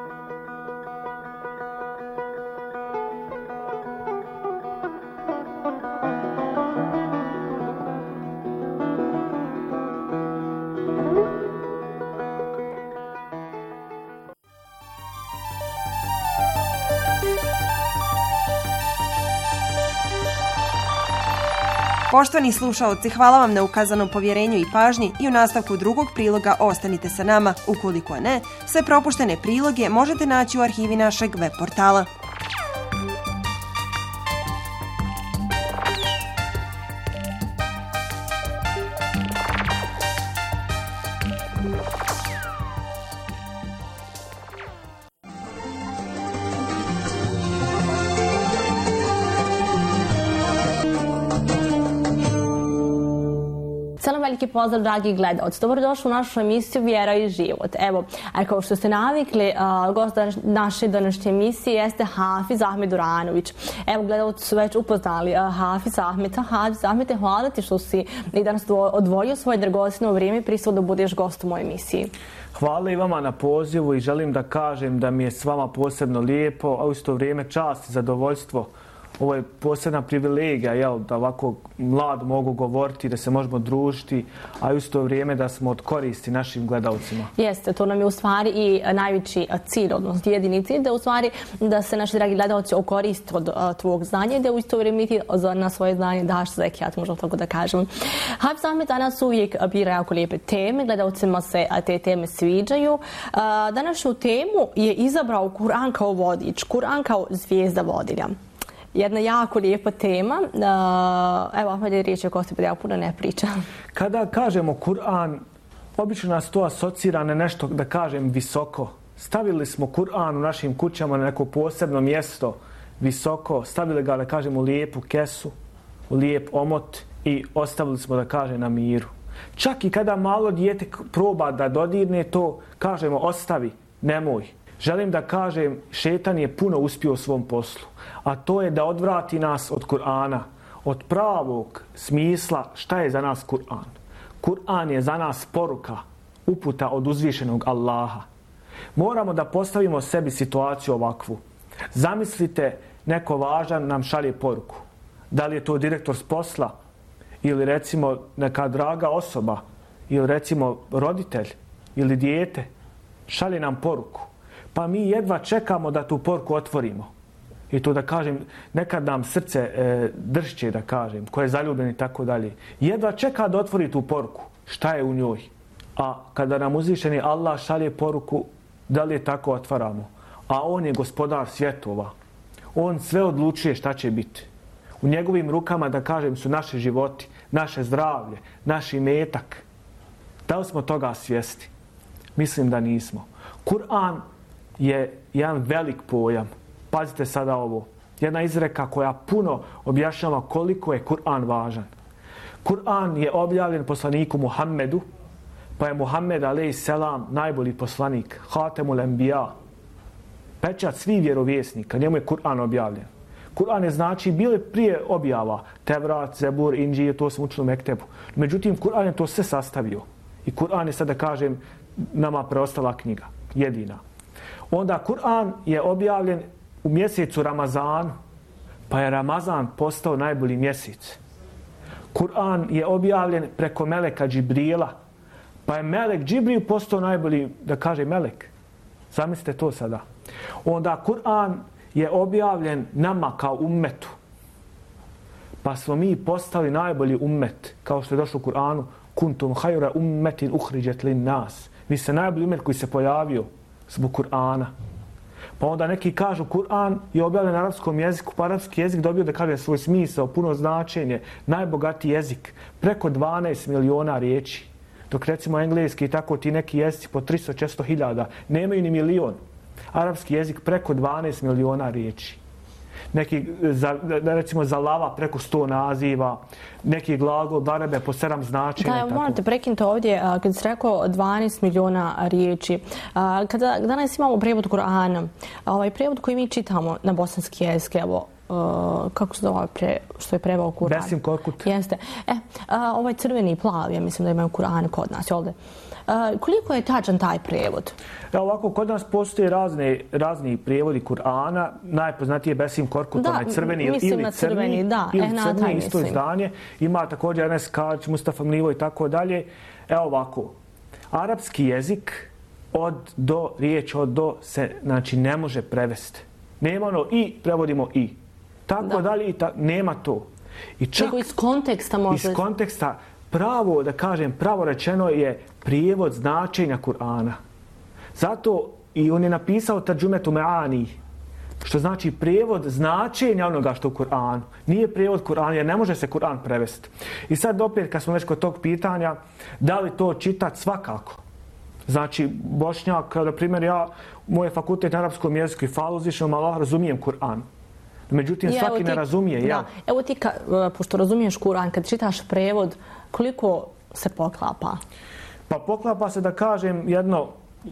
[SPEAKER 3] Poštovani slušaoci, hvala vam na ukazanom povjerenju i pažnji i u nastavku drugog priloga ostanite sa nama. Ukoliko ne, sve propuštene priloge možete naći u arhivi našeg web portala.
[SPEAKER 17] Veliki pozdrav, dragi gledalci. Dobrodošli u našu emisiju Vjera i život. Evo, kao što ste navikli, gost naše današnje emisije jeste Hafiz Ahmed Uranović. Evo, gledalci su već upoznali Hafiz Ahmeta. Hafiz Ahmete, hvala ti što si i danas odvojio svoje dragocjeno vrijeme i pristao da budeš gost u mojoj emisiji.
[SPEAKER 18] Hvala i vama na pozivu i želim da kažem da mi je s vama posebno lijepo, a u isto vrijeme čast i zadovoljstvo. Ovo je posebna privilegija, da ovako mlad mogu govoriti, da se možemo družiti, a u isto vrijeme da smo od koristi našim gledalcima.
[SPEAKER 17] Jeste, to nam je u stvari i najveći cilj, odnosno jedini cilj, da u stvari da se naši dragi gledalci okoriste od tvog znanja i da u isto vrijeme ti na svoje znanje daš zekijat, možemo tako da kažemo. Hafiz Ahmed danas uvijek bira jako lijepe teme, gledalcima se te teme sviđaju. Današnju temu je izabrao Kur'an kao vodič, Kur'an kao zvijezda vodilja. Jedna jako lijepa tema. Evo, Ahmed je riječ o kosti, pa ja puno ne pričam.
[SPEAKER 18] Kada kažemo Kur'an, obično nas to asocira na nešto, da kažem, visoko. Stavili smo Kur'an u našim kućama na neko posebno mjesto, visoko. Stavili ga, da kažem, u lijepu kesu, u lijep omot i ostavili smo, da kažem, na miru. Čak i kada malo dijete proba da dodirne to, kažemo, ostavi, nemoj. Želim da kažem, šetan je puno uspio u svom poslu, a to je da odvrati nas od Kur'ana, od pravog smisla šta je za nas Kur'an. Kur'an je za nas poruka, uputa od uzvišenog Allaha. Moramo da postavimo sebi situaciju ovakvu. Zamislite, neko važan nam šalje poruku. Da li je to direktor s posla, ili recimo neka draga osoba, ili recimo roditelj, ili dijete, šalje nam poruku. Pa mi jedva čekamo da tu poruku otvorimo. I to, da kažem, nekad nam srce dršće, da kažem, koje je zaljubljeno i tako dalje. Jedva čeka da otvori tu poruku. Šta je u njoj? A kada nam uzvišeni Allah šalje poruku, da li je tako otvaramo? A on je gospodar svjetova. On sve odlučuje šta će biti. U njegovim rukama, da kažem, su naši životi, naše zdravlje, naš imetak. Da li smo toga svjesni? Mislim da nismo. Kur'an je jedan velik pojam. Pazite sada ovo. Jedna izreka koja puno objašnjava koliko je Kur'an važan. Kur'an je objavljen poslaniku Muhammedu, pa je Muhammed a.s. najbolji poslanik, Hatemul Enbiya, pečat svih vjerovjesnika, njemu je Kur'an objavljen. Kur'an je znači bile prije objava, Tevrat, Zebur, Inđil, to smo učili u Mektebu. Međutim, Kur'an je to sve sastavio. I Kur'an je sad, da kažem, nama preostala knjiga, jedina. Onda Kur'an je objavljen u mjesecu Ramazanu, pa je Ramazan postao najbolji mjesec. Kur'an je objavljen preko meleka Džibrila, pa je melek Džibril postao najbolji, da kaže, melek. Zamislite to sada. Onda Kur'an je objavljen nama kao ummetu, pa smo mi postali najbolji ummet, kao što je došlo u Kur'anu, kuntum hajra ummetin uhriđet lin nas. Vi ste najbolji ummet koji se pojavio zbog Kur'ana. Pa onda neki kažu Kur'an je objavljen na arapskom jeziku, pa arapski jezik dobio, da kaže, svoj smisao, puno značenje, najbogatiji jezik, preko 12 miliona riječi. Dok recimo engleski i tako ti neki jezici po 300-400 hiljada nemaju ni milion. Arapski jezik preko 12 miliona riječi. Neki, recimo za lava preko 100 naziva, neki glagol darebe po 7 značenja.
[SPEAKER 17] Da, morate prekinuti ovdje, kad si rekao 12 miliona riječi. Kada danas imamo prijevod Kur'ana, ovaj prijevod koji mi čitamo na bosanski jezik, evo, kako se zove što je preveo Kur'an?
[SPEAKER 18] Besim Korkut.
[SPEAKER 17] Jeste. Ovaj crveni i plavi, ja mislim da imaju Kur'ane kod nas, ovdje. Koliko je tačan taj prijevod?
[SPEAKER 18] Ovako, kod nas postoje razni prijevodi Kur'ana. Najpoznatiji je Besim Korkut, onaj crveni ili crni, crni isto izdanje. Ima također Enes Kalić, Mustafa Mlivo i tako dalje. Evo ovako, arapski jezik riječ od do se, znači, ne može prevesti. Nema ono i, prevodimo i. Tako dalje i nema to. I čak
[SPEAKER 17] nego iz konteksta može...
[SPEAKER 18] Iz konteksta pravo, da kažem, pravo rečeno je prijevod značenja Kur'ana. Zato i on je napisao Tarđumetu Meani, što znači prijevod značenja onoga što u Kur'anu. Nije prijevod Kur'ana, jer ne može se Kur'an prevesti. I sad opet, kad smo već kod tog pitanja, da li to čitati? Svakako. Znači, Bošnjak, na primjer, ja, moj fakultet na arapskom jeziku i faluzišnom, Allah, razumijem Kur'an. Međutim, svaki ne razumije.
[SPEAKER 17] Da. Evo ti, pošto razumiješ Kur'an, kad čitaš prevod, koliko se poklapa?
[SPEAKER 18] Pa poklapa se, da kažem, jedno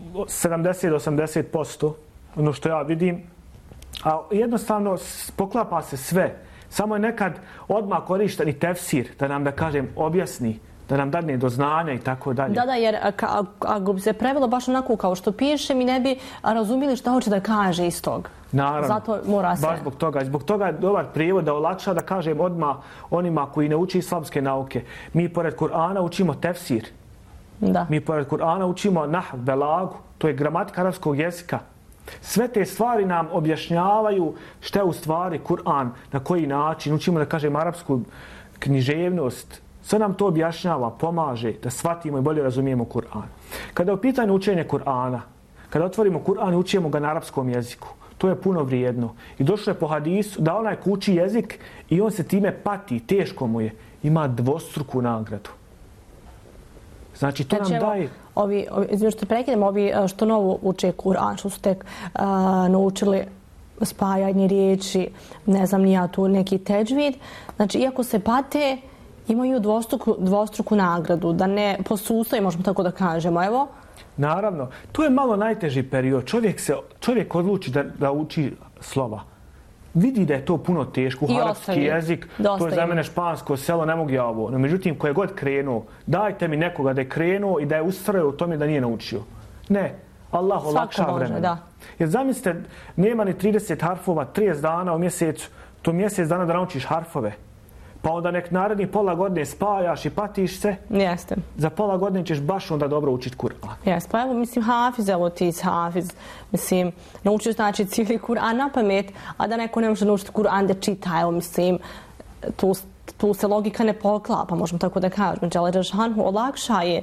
[SPEAKER 18] 70-80%, ono što ja vidim. A jednostavno poklapa se sve. Samo je nekad odmah korišten i tefsir, da nam, da kažem, objasni, da nam dadne do znanja i tako dalje.
[SPEAKER 17] Da, jer ako bi se prevelo baš onako kao što piše, mi ne bi razumili šta hoće da kaže iz tog.
[SPEAKER 18] Naravno,
[SPEAKER 17] zato mora se...
[SPEAKER 18] baš zbog toga. Zbog toga je dobar prijevod da olakša, da kažem, odmah onima koji ne uči islamske nauke. Mi pored Kur'ana učimo tefsir.
[SPEAKER 17] Da.
[SPEAKER 18] Mi pored Kur'ana učimo nahv, belagu, to je gramatika arapskog jezika. Sve te stvari nam objašnjavaju šta je u stvari Kur'an, na koji način. Učimo, da kažem, arapsku književnost. Sve nam to objašnjava, pomaže da shvatimo i bolje razumijemo Kur'an. Kada je u pitanju učenje Kur'ana, kada otvorimo Kur'an i učimo ga na arapskom jeziku, to je puno vrijedno. I došlo je po hadisu da onaj ko uči jezik i on se time pati, teško mu je, ima dvostruku nagradu. Znači, to nam daje...
[SPEAKER 17] Izvim što prekidemo, ovi što novo uče Kur'an, što su tek naučili spajanje riječi, ne znam ni ja tu neki teđvid. Znači, iako se pate, imaju dvostruku nagradu, da ne posustaju, možemo tako da kažemo. Evo.
[SPEAKER 18] Naravno, tu je malo najteži period. Čovjek odluči da uči slova. Vidi da je to puno teško. Arapski jezik, to je za mene špansko selo, ne mogu ja ovo. No, međutim, ko je god krenuo, dajte mi nekoga da je krenuo i da je ustrajao u tome da nije naučio. Ne, Allah olakša vremena. Jer zamislite, nema ni 30 harfova, 30 dana u mjesecu, to mjesec dana da naučiš harfove. Pa onda nek naredni pola godine spajaš i patiš se.
[SPEAKER 17] Jeste.
[SPEAKER 18] Za pola godine ćeš baš onda dobro učiti Kur'an.
[SPEAKER 17] Jeste, pa evo, mislim, Hafiz, evo ti iz Hafiz, mislim, naučio znači cijeli Kur'an na pamet, a da neko ne može naučiti Kur'an da čita, evo, mislim, tu se logika ne poklapa, možemo tako da kažem. Đele Đelešanu olakša je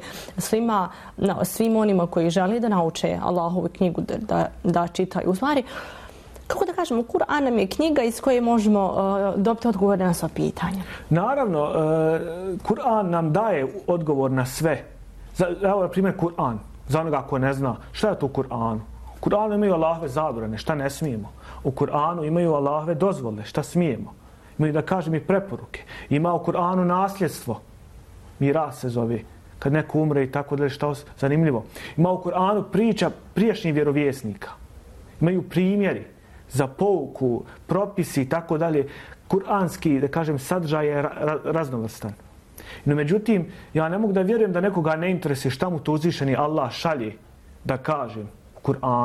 [SPEAKER 17] svim onima koji želi da nauče Allahovu knjigu da čitaju. U stvari, kako da kažemo, Kur'an nam je knjiga iz koje možemo dobiti odgovore na sva pitanja.
[SPEAKER 18] Naravno, Kur'an nam daje odgovor na sve. Evo, na primjer, Kur'an. Za onoga ko ne zna, šta je to u Kur'anu? U Kur'anu imaju Allahove zabrane, šta ne smijemo. U Kur'anu imaju Allahove dozvole, šta smijemo. Imaju, da kažem, i preporuke. Ima u Kur'anu nasljedstvo. Miras se zove. Kad neko umre i tako dalje, šta zanimljivo. Ima u Kur'anu priča prijašnjih vjerovjesnika. Imaju primjeri za pouku, propisi i tako dalje. Kur'anski, da kažem, sadržaj je raznovrstan. No, međutim, ja ne mogu da vjerujem da nekoga ne interesuje šta mu to uzvišeni Allah šalje da kažem Kur'anu.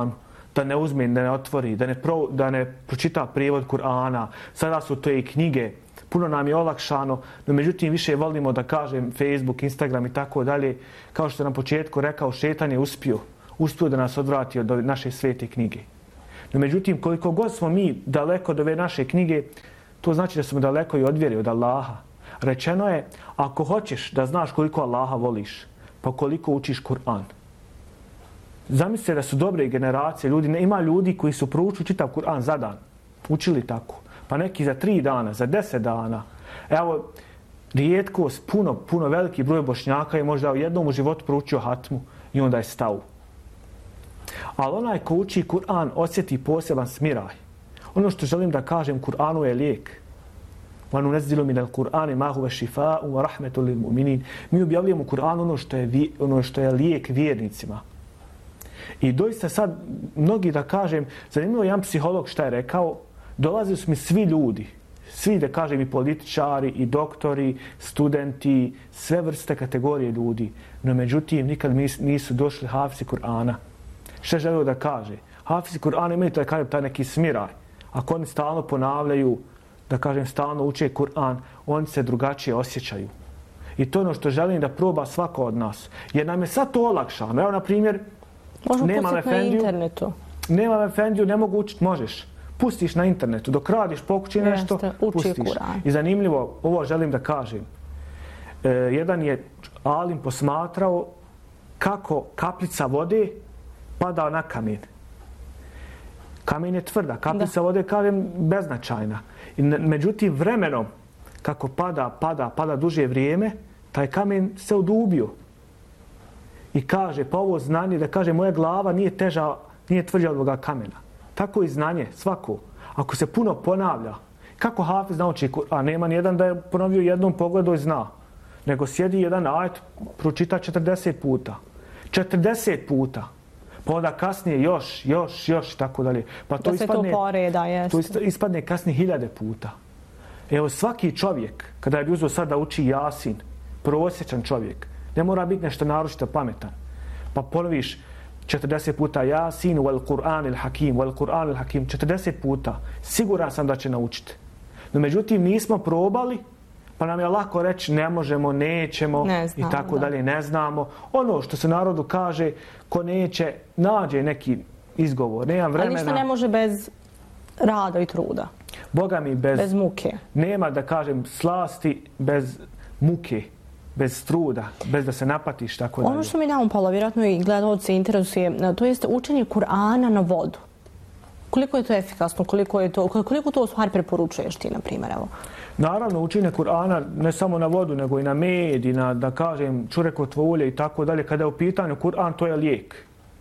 [SPEAKER 18] da ne uzme, da ne otvori, da ne pročita prijevod Kur'ana. Sada su to i knjige. Puno nam je olakšano, no međutim više volimo da kažem Facebook, Instagram i tako dalje. Kao što na početku rekao, šetan je uspio da nas odvrati od naše svete knjige. No međutim, koliko god smo mi daleko od ove naše knjige, to znači da smo daleko i od vjere, od Allaha. Rečeno je, ako hoćeš da znaš koliko Allaha voliš, pa koliko učiš Kur'an. Zamislite da su dobre generacije, ima ljudi koji su proučili čitav Kur'an za dan, učili tako. Pa neki za 3 dana, za 10 dana. Evo, rijetkost, puno veliki broj Bošnjaka je možda u jednom u životu proučio hatmu i onda je stao. Ali onaj ko uči Kur'an osjeti poseban smiraj. Ono što želim da kažem, Kur'anu je lijek. وَنُنَزِّلُ مِنَ الْقُرْآنِ مَا هُوَ شِفَاءٌ وَرَحْمَةٌ لِلْمُؤْمِنِينَ. Mi objavljujemo Kur'anu ono što je lijek vjernicima. I doista sad, mnogi da kažem, zanimljivo jedan psiholog šta je rekao, dolazili su mi svi ljudi, svi da kažem i političari, i doktori, studenti, sve vrste kategorije ljudi, no međutim nikad nisu došli hafizi Kur'ana. Šta želio da kaže? Hafizi Kur'ana imaju taj neki smiraj. Ako oni stalno ponavljaju, da kažem stalno uče Kur'an, oni se drugačije osjećaju. I to je ono što želim da proba svako od nas. Jer nam je sad to olakšano. Evo, na primjer, nema efendiju, ne mogu učiti, možeš. Pustiš na internetu, dok radiš, pokući nešto, pustiš. I zanimljivo, ovo želim da kažem. Jedan je alim posmatrao kako kapljica vode pada na kamen. Kamen je tvrda, kapljica vode, kažem, beznačajna. I međutim, vremenom, kako pada duže vrijeme, taj kamen se udubio. I kaže, pa ovo znanje, da kaže, moja glava nije tvrđa od ovoga kamena. Tako i znanje, svako. Ako se puno ponavlja, kako hafiz nauči, a nema nijedan da je ponovio jednom pogledu i zna, nego sjedi jedan ajet, pročita 40 puta. 40 puta. Pa onda kasnije još, tako dalje. Pa to ispadne kasnije 1000 puta. Evo, svaki čovjek, kada bi uzeo sad da uči Jasin, prosječan čovjek, ne mora biti nešto naročito pametan. Pa ponoviš 40 puta Jasin, wal Kur'an il Hakim, wal Kur'an il Hakim, 40 puta. Siguran sam da će naučiti. No međutim, nismo probali, pa nam je lako reći ne možemo, nećemo i tako dalje, ne znamo. Ono što se narodu kaže, ko neće, nađe neki izgovor, nema vremena.
[SPEAKER 17] Ali ništa ne može bez rada i truda.
[SPEAKER 18] Boga mi bez muke. Nema, da kažem, slasti bez muke, bez truda, bez da se napatiš, tako dalje.
[SPEAKER 17] Ono što mi damo Pavla, vjerojatno i gledalci interesuje, to jeste učenje Kur'ana na vodu. Koliko je to efikasno, koliko to u stvari preporučuješ ti, na primjer, evo?
[SPEAKER 18] Naravno, učenje Kur'ana ne samo na vodu, nego i na med, i na, da kažem, čurekotvo ulje i tako dalje. Kada je u pitanju Kur'an, to je lijek.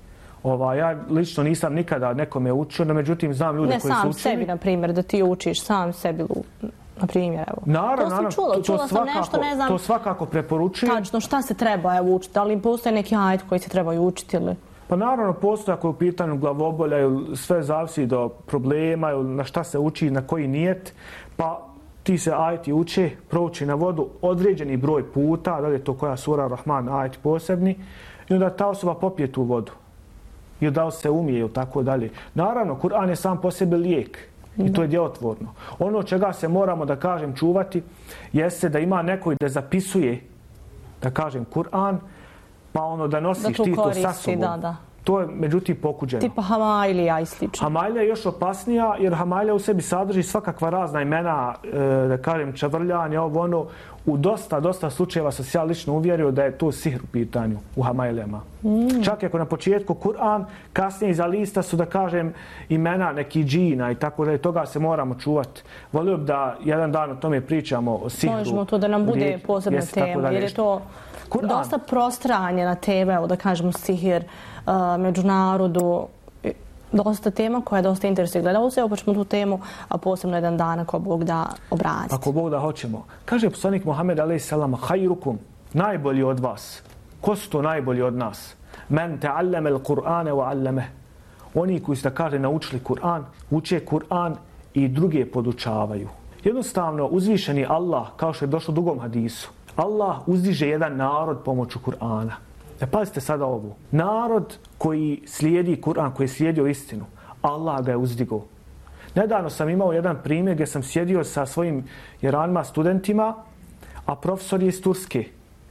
[SPEAKER 18] Ja lično nisam nikada nekome učio, no međutim znam ljude koji su učili.
[SPEAKER 17] Ne sam sebi, na primjer, da ti učiš sam sebi, na primjer, evo.
[SPEAKER 18] Naravno,
[SPEAKER 17] čula sam nešto, ne znam.
[SPEAKER 18] To svakako preporučujem.
[SPEAKER 17] Tačno, šta se treba učiti? Da li postoje neki ajet koji se trebaju učiti ili?
[SPEAKER 18] Pa naravno, postoje ako je u pitanju glavobolja, sve zavisi do problema, na šta se uči, na koji nijet, pa ti se ajeti uče, prouči na vodu određeni broj puta, da li je to koja sura Rahman, ajeti posebni, i onda ta osoba popije tu vodu. I da li se umije ili tako dalje. Naravno, Kur'an je sam po sebi lijek. I to je djelotvorno. Ono čega se moramo, da kažem, čuvati, jeste da ima neko da zapisuje, da kažem, Kur'an, pa ono da nosiš ti to sa sobom.
[SPEAKER 17] Da.
[SPEAKER 18] To je, međutim, pokuđeno.
[SPEAKER 17] Tipa Hamailija i slično.
[SPEAKER 18] Hamailija je još opasnija, jer Hamailija u sebi sadrži svakakva razna imena, da kažem, čavrljanje, ono. U dosta slučajeva sam se ja lično uvjerio da je to sihr u pitanju u Hamailijama. Čak ako na početku Kur'an, kasnije iza lista su, da kažem, imena nekih džina i tako da toga se moramo čuvati. Volio bi da jedan dan o tome pričamo, o sihru.
[SPEAKER 17] Možemo to da nam bude posebna tema, jer je to dosta prostranjena tema, evo da kažemo sihr, međunarodu, dosta tema koja je dosta interesuje gledalce. Evo pa ćemo tu temu, a posebno jedan dan ako Bog da obraziti.
[SPEAKER 18] Ako Bog da hoćemo. Kaže poslanik Muhammed a.s. Hajrukum, najbolji od vas. Ko su to najbolji od nas? Men ta'allame al-Qur'ane wa 'allameh. Oni koji su, da kaže, naučili Kur'an, uče Kur'an i druge podučavaju. Jednostavno, uzvišeni Allah, kao što je došlo u drugom hadisu, Allah uzdiže jedan narod pomoću Kur'ana. Pazite sada ovo. Narod koji slijedi Kur'an, koji je slijedio istinu, Allah ga je uzdigao. Nedavno sam imao jedan primjer gdje sam sjedio sa svojim jeranima, studentima, a profesor je iz Turske.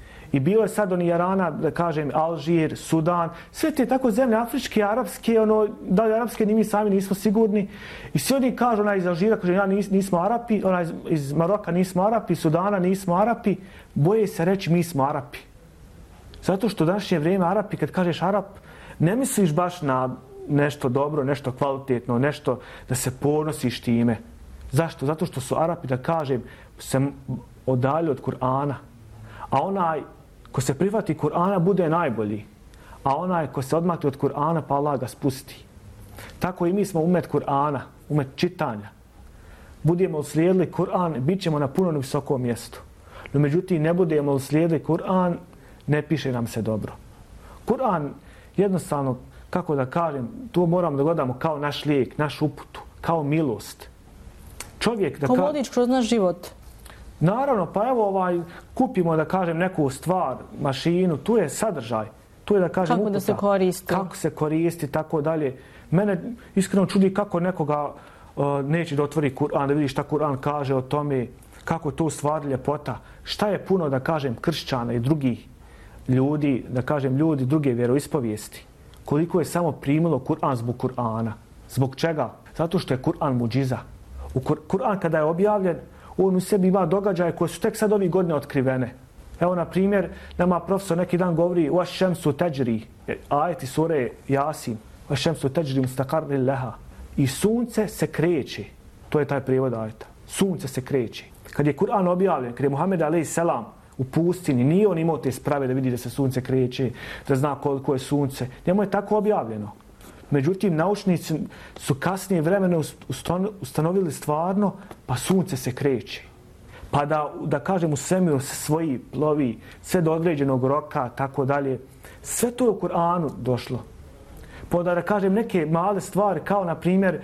[SPEAKER 18] I bilo je sad oni jerana, da kažem, Alžir, Sudan, sve te tako zemlje, afričke, arapske, da li arapske ni mi sami nismo sigurni. I svi oni kažu, onaj iz Alžira, kaže, ja nismo Arapi, onaj iz Maroka nismo Arapi, Sudana nismo Arapi, boje se reći mi smo Arapi. Zato što u današnje vrijeme Arapi, kad kažeš Arap, ne misliš baš na nešto dobro, nešto kvalitetno, nešto da se ponosiš time. Zašto? Zato što su Arapi, da kažem, se odalje od Kur'ana. A onaj ko se prihvati Kur'ana bude najbolji. A onaj ko se odmakne od Kur'ana, pa Allah ga spusti. Tako i mi smo umet Kur'ana, umet čitanja. Budemo uslijedili Kur'an, bit ćemo na puno visokom mjestu. No međutim, ne budemo uslijedili Kur'an, ne piše nam se dobro. Kur'an jednostavno, kako da kažem, to moramo da gledamo kao naš lijek, naš uputu, kao milost. Čovjek da
[SPEAKER 17] kao vodič kroz naš život.
[SPEAKER 18] Naravno, pa evo kupimo, da kažem, neku stvar, mašinu, tu je sadržaj. Tu je, da kažem,
[SPEAKER 17] kako
[SPEAKER 18] uputa.
[SPEAKER 17] Da se koristi.
[SPEAKER 18] Kako se koristi, tako dalje. Mene iskreno čudi kako nekoga neće da otvori Kur'an, da vidi šta Kur'an kaže o tome, kako to u stvari ljepota. Šta je puno, da kažem, kršćana i drugih ljudi, da kažem, ljudi druge vjeroispovijesti. Koliko je samo primilo Kur'an zbog Kur'ana. Zbog čega? Zato što je Kur'an muđiza. Kur'an kada je objavljen, on u sebi ima događaje koje su tek sad ovih godina otkrivene. Evo, na primjer, nama profesor neki dan govori o šemsu teđri, ajeti sure Jasin, o šemsu teđri mustaqarri leha. I sunce se kreće. To je taj prijevod ajeta. Sunce se kreće. Kad je Kur'an objavljen, kad je Muhammed a.s. u pustini, nije on imao te sprave da vidi da se sunce kreće, da zna koliko je sunce. Njemu je tako objavljeno. Međutim, naučnici su kasnije vremena ustanovili stvarno, pa sunce se kreće. Pa da kažem, u svemiru se svoji plovi, sve do određenog roka, tako dalje. Sve to je u Kur'anu došlo. Pa da kažem, neke male stvari, kao na primjer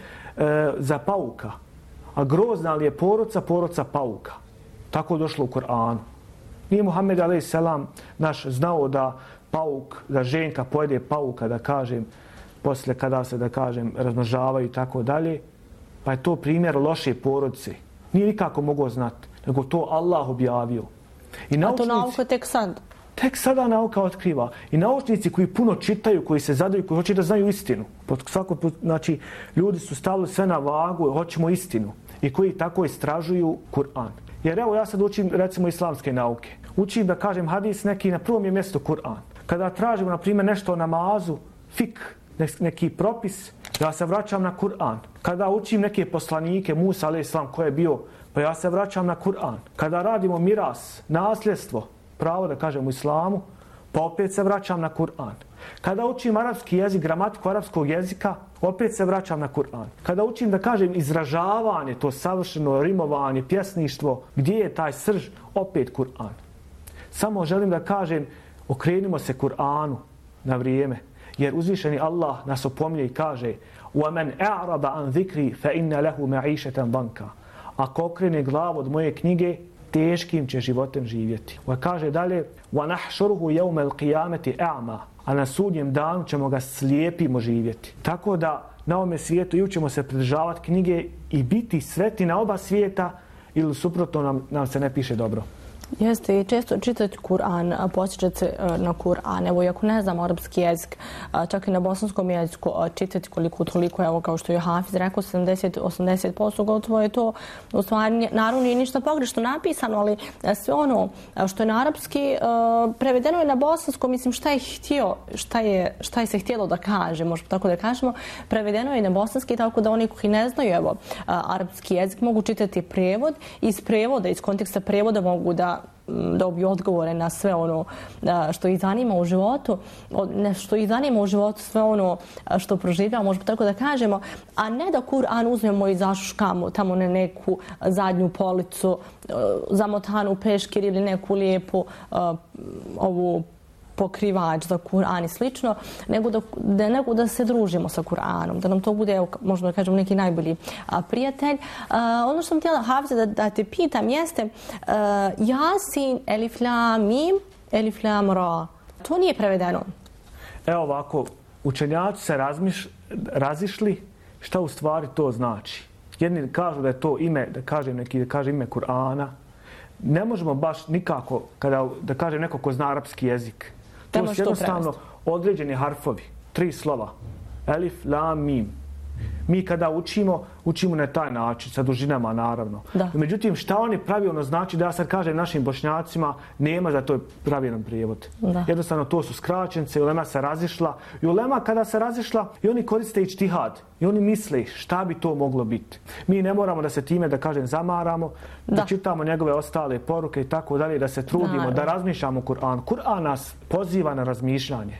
[SPEAKER 18] za pauka. A grozna li je poroca pauka. Tako je došlo u Kur'anu. Nije Muhammed a.s. naš znao da pauk, da ženka pojede pauka, da kažem, poslije kada se, da kažem, razmnožavaju i tako dalje. Pa je to primjer loše porodice. Nije nikako mogao znati, nego to Allah objavio. I naučnici,
[SPEAKER 17] a to nauka tek sad?
[SPEAKER 18] Tek sada nauka otkriva. I naučnici koji puno čitaju, koji se zadaju, koji hoće da znaju istinu. Znači, ljudi su stavili sve na vagu, hoćemo istinu. I koji tako istražuju Kur'an. Jer evo, ja sad učim, recimo, islamske nauke. Učim, da kažem, hadis neki, na prvom je mjesto Kur'an. Kada tražimo, na primjer, nešto o namazu, fik, neki propis, ja se vraćam na Kur'an. Kada učim neke poslanike, Musa a.s. ko je bio, pa ja se vraćam na Kur'an. Kada radimo miras, nasljedstvo, pravo da kažem u islamu, pa opet se vraćam na Kur'an. Kada učim arapski jezik, gramatiku arapskog jezika, opet se vraćam na Kur'an. Kada učim, da kažem, izražavanje, to savršeno rimovanje, pjesništvo, gdje je taj srž, opet Kur'an. Samo želim da kažem, okrenimo se Kur'anu na vrijeme. Jer uzvišeni Allah nas opominje i kaže وَمَنْ أَعْرَبَ عَنْ ذِكْرِ فَإِنَّ لَهُ مَعِيشَةً ضَنْكَ. Ako okrene glavu od moje knjige, teškim će životem živjeti. A kaže dalje وَنَحْشُرُهُ يَوْمَ الْقِيَامَةِ أَعْمَا. A na sudnjem danu ćemo ga slijepimo živjeti. Tako da na ovome svijetu i učimo se pridržavati knjige i biti sretni na oba svijeta, ili suprotno nam se ne piše dobro.
[SPEAKER 17] Jeste, i često čitati Kur'an, posjećati se na Kur'an. Evo, iako ne znam arapski jezik, čak i na bosanskom jeziku čitati koliko toliko, evo, kao što je Hafiz rekao, 70-80% gotovo je to. U stvari, naravno, nije ništa pogrešno napisano, ali sve ono što je na arapski prevedeno je na bosanskom, mislim, šta je htio, šta je se htjelo da kaže, možemo tako da kažemo, prevedeno je na bosanski, tako da oni koji ne znaju, evo, arapski jezik mogu čitati prevod, iz prevoda, iz konteksta prevoda mogu da dobiju odgovore na sve ono što ih zanima u životu, sve ono što proživljamo, možemo tako da kažemo, a ne da Kur'an uzmemo i zašuškamo tamo na neku zadnju policu, zamotanu u peškir ili neku lijepu ovu pokrivač za Kur'an i slično, nego da se družimo sa Kur'anom, da nam to bude, možemo da kažemo, neki najbolji prijatelj. Ono što sam htjela, Hafize, da te pitam jeste Jasin, Elif Lam Mim, Elif Lam Ra. to nije prevedeno.
[SPEAKER 18] Evo ovako, učenjaci se razišli šta u stvari to znači. Jedni kažu da je to ime, neki da kaže ime Kur'ana. Ne možemo baš nikako, da kaže neko ko zna arapski jezik. To su jednostavno određeni harfovi, 3 slova. Elif, lam, mim. Mi kada učimo na taj način, sa dužinama naravno.
[SPEAKER 17] Da.
[SPEAKER 18] Međutim, šta oni pravilno znači, da ja sad kažem našim Bošnjacima, nema za to pravilan prijevod.
[SPEAKER 17] Da.
[SPEAKER 18] Jednostavno to su skraćence, ulema se razišla. I ulema kada se razišla, i oni koriste ičtihad. I oni misle šta bi to moglo biti. Mi ne moramo da se time, da kažem, zamaramo, da čitamo njegove ostale poruke i tako dalje, da se trudimo, da razmišljamo Kur'an. Kur'an nas poziva na razmišljanje.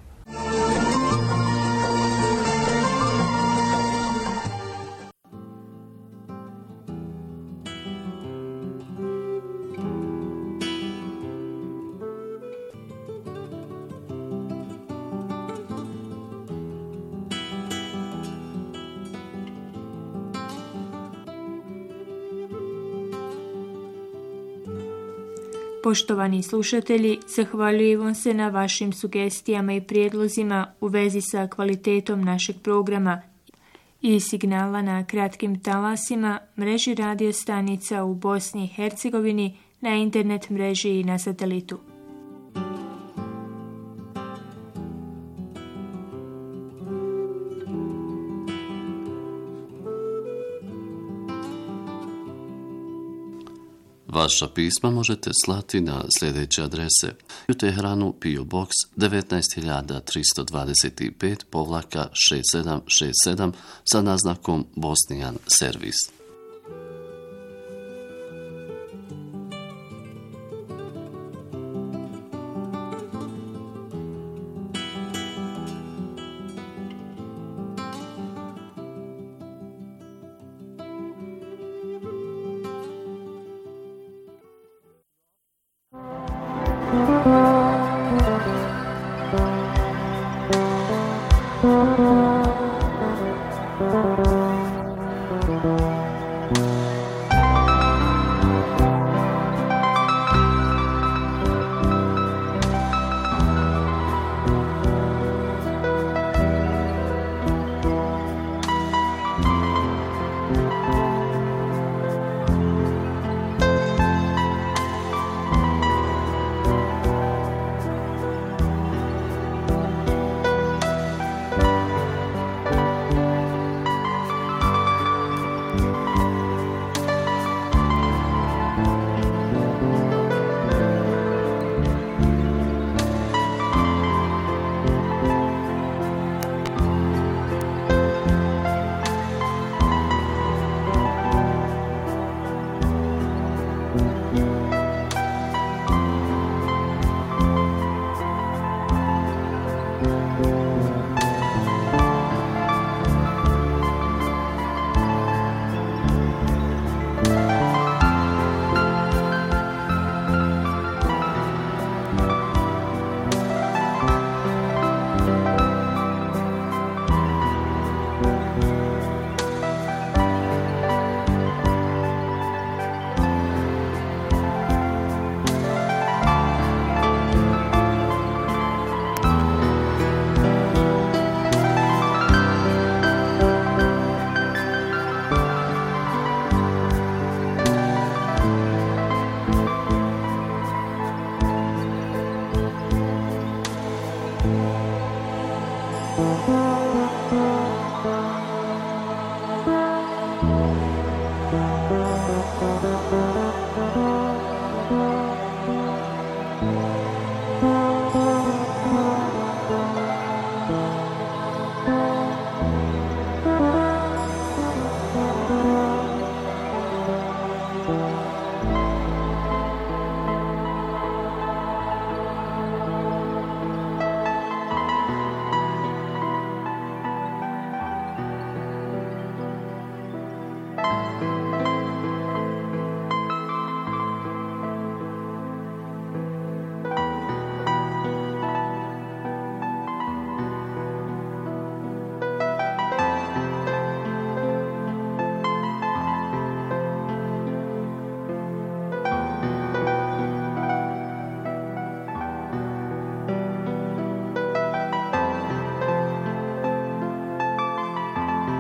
[SPEAKER 19] Poštovani slušatelji, zahvaljujemo se na vašim sugestijama i prijedlozima u vezi sa kvalitetom našeg programa i signala na kratkim talasima, mreži radio stanica u Bosni i Hercegovini, na internet mreži i na satelitu.
[SPEAKER 4] Vaša pisma možete slati na sljedeće adrese: u Teheranu PO Box 19325-6767 sa naznakom Bosnijan servis.
[SPEAKER 19] Thank you.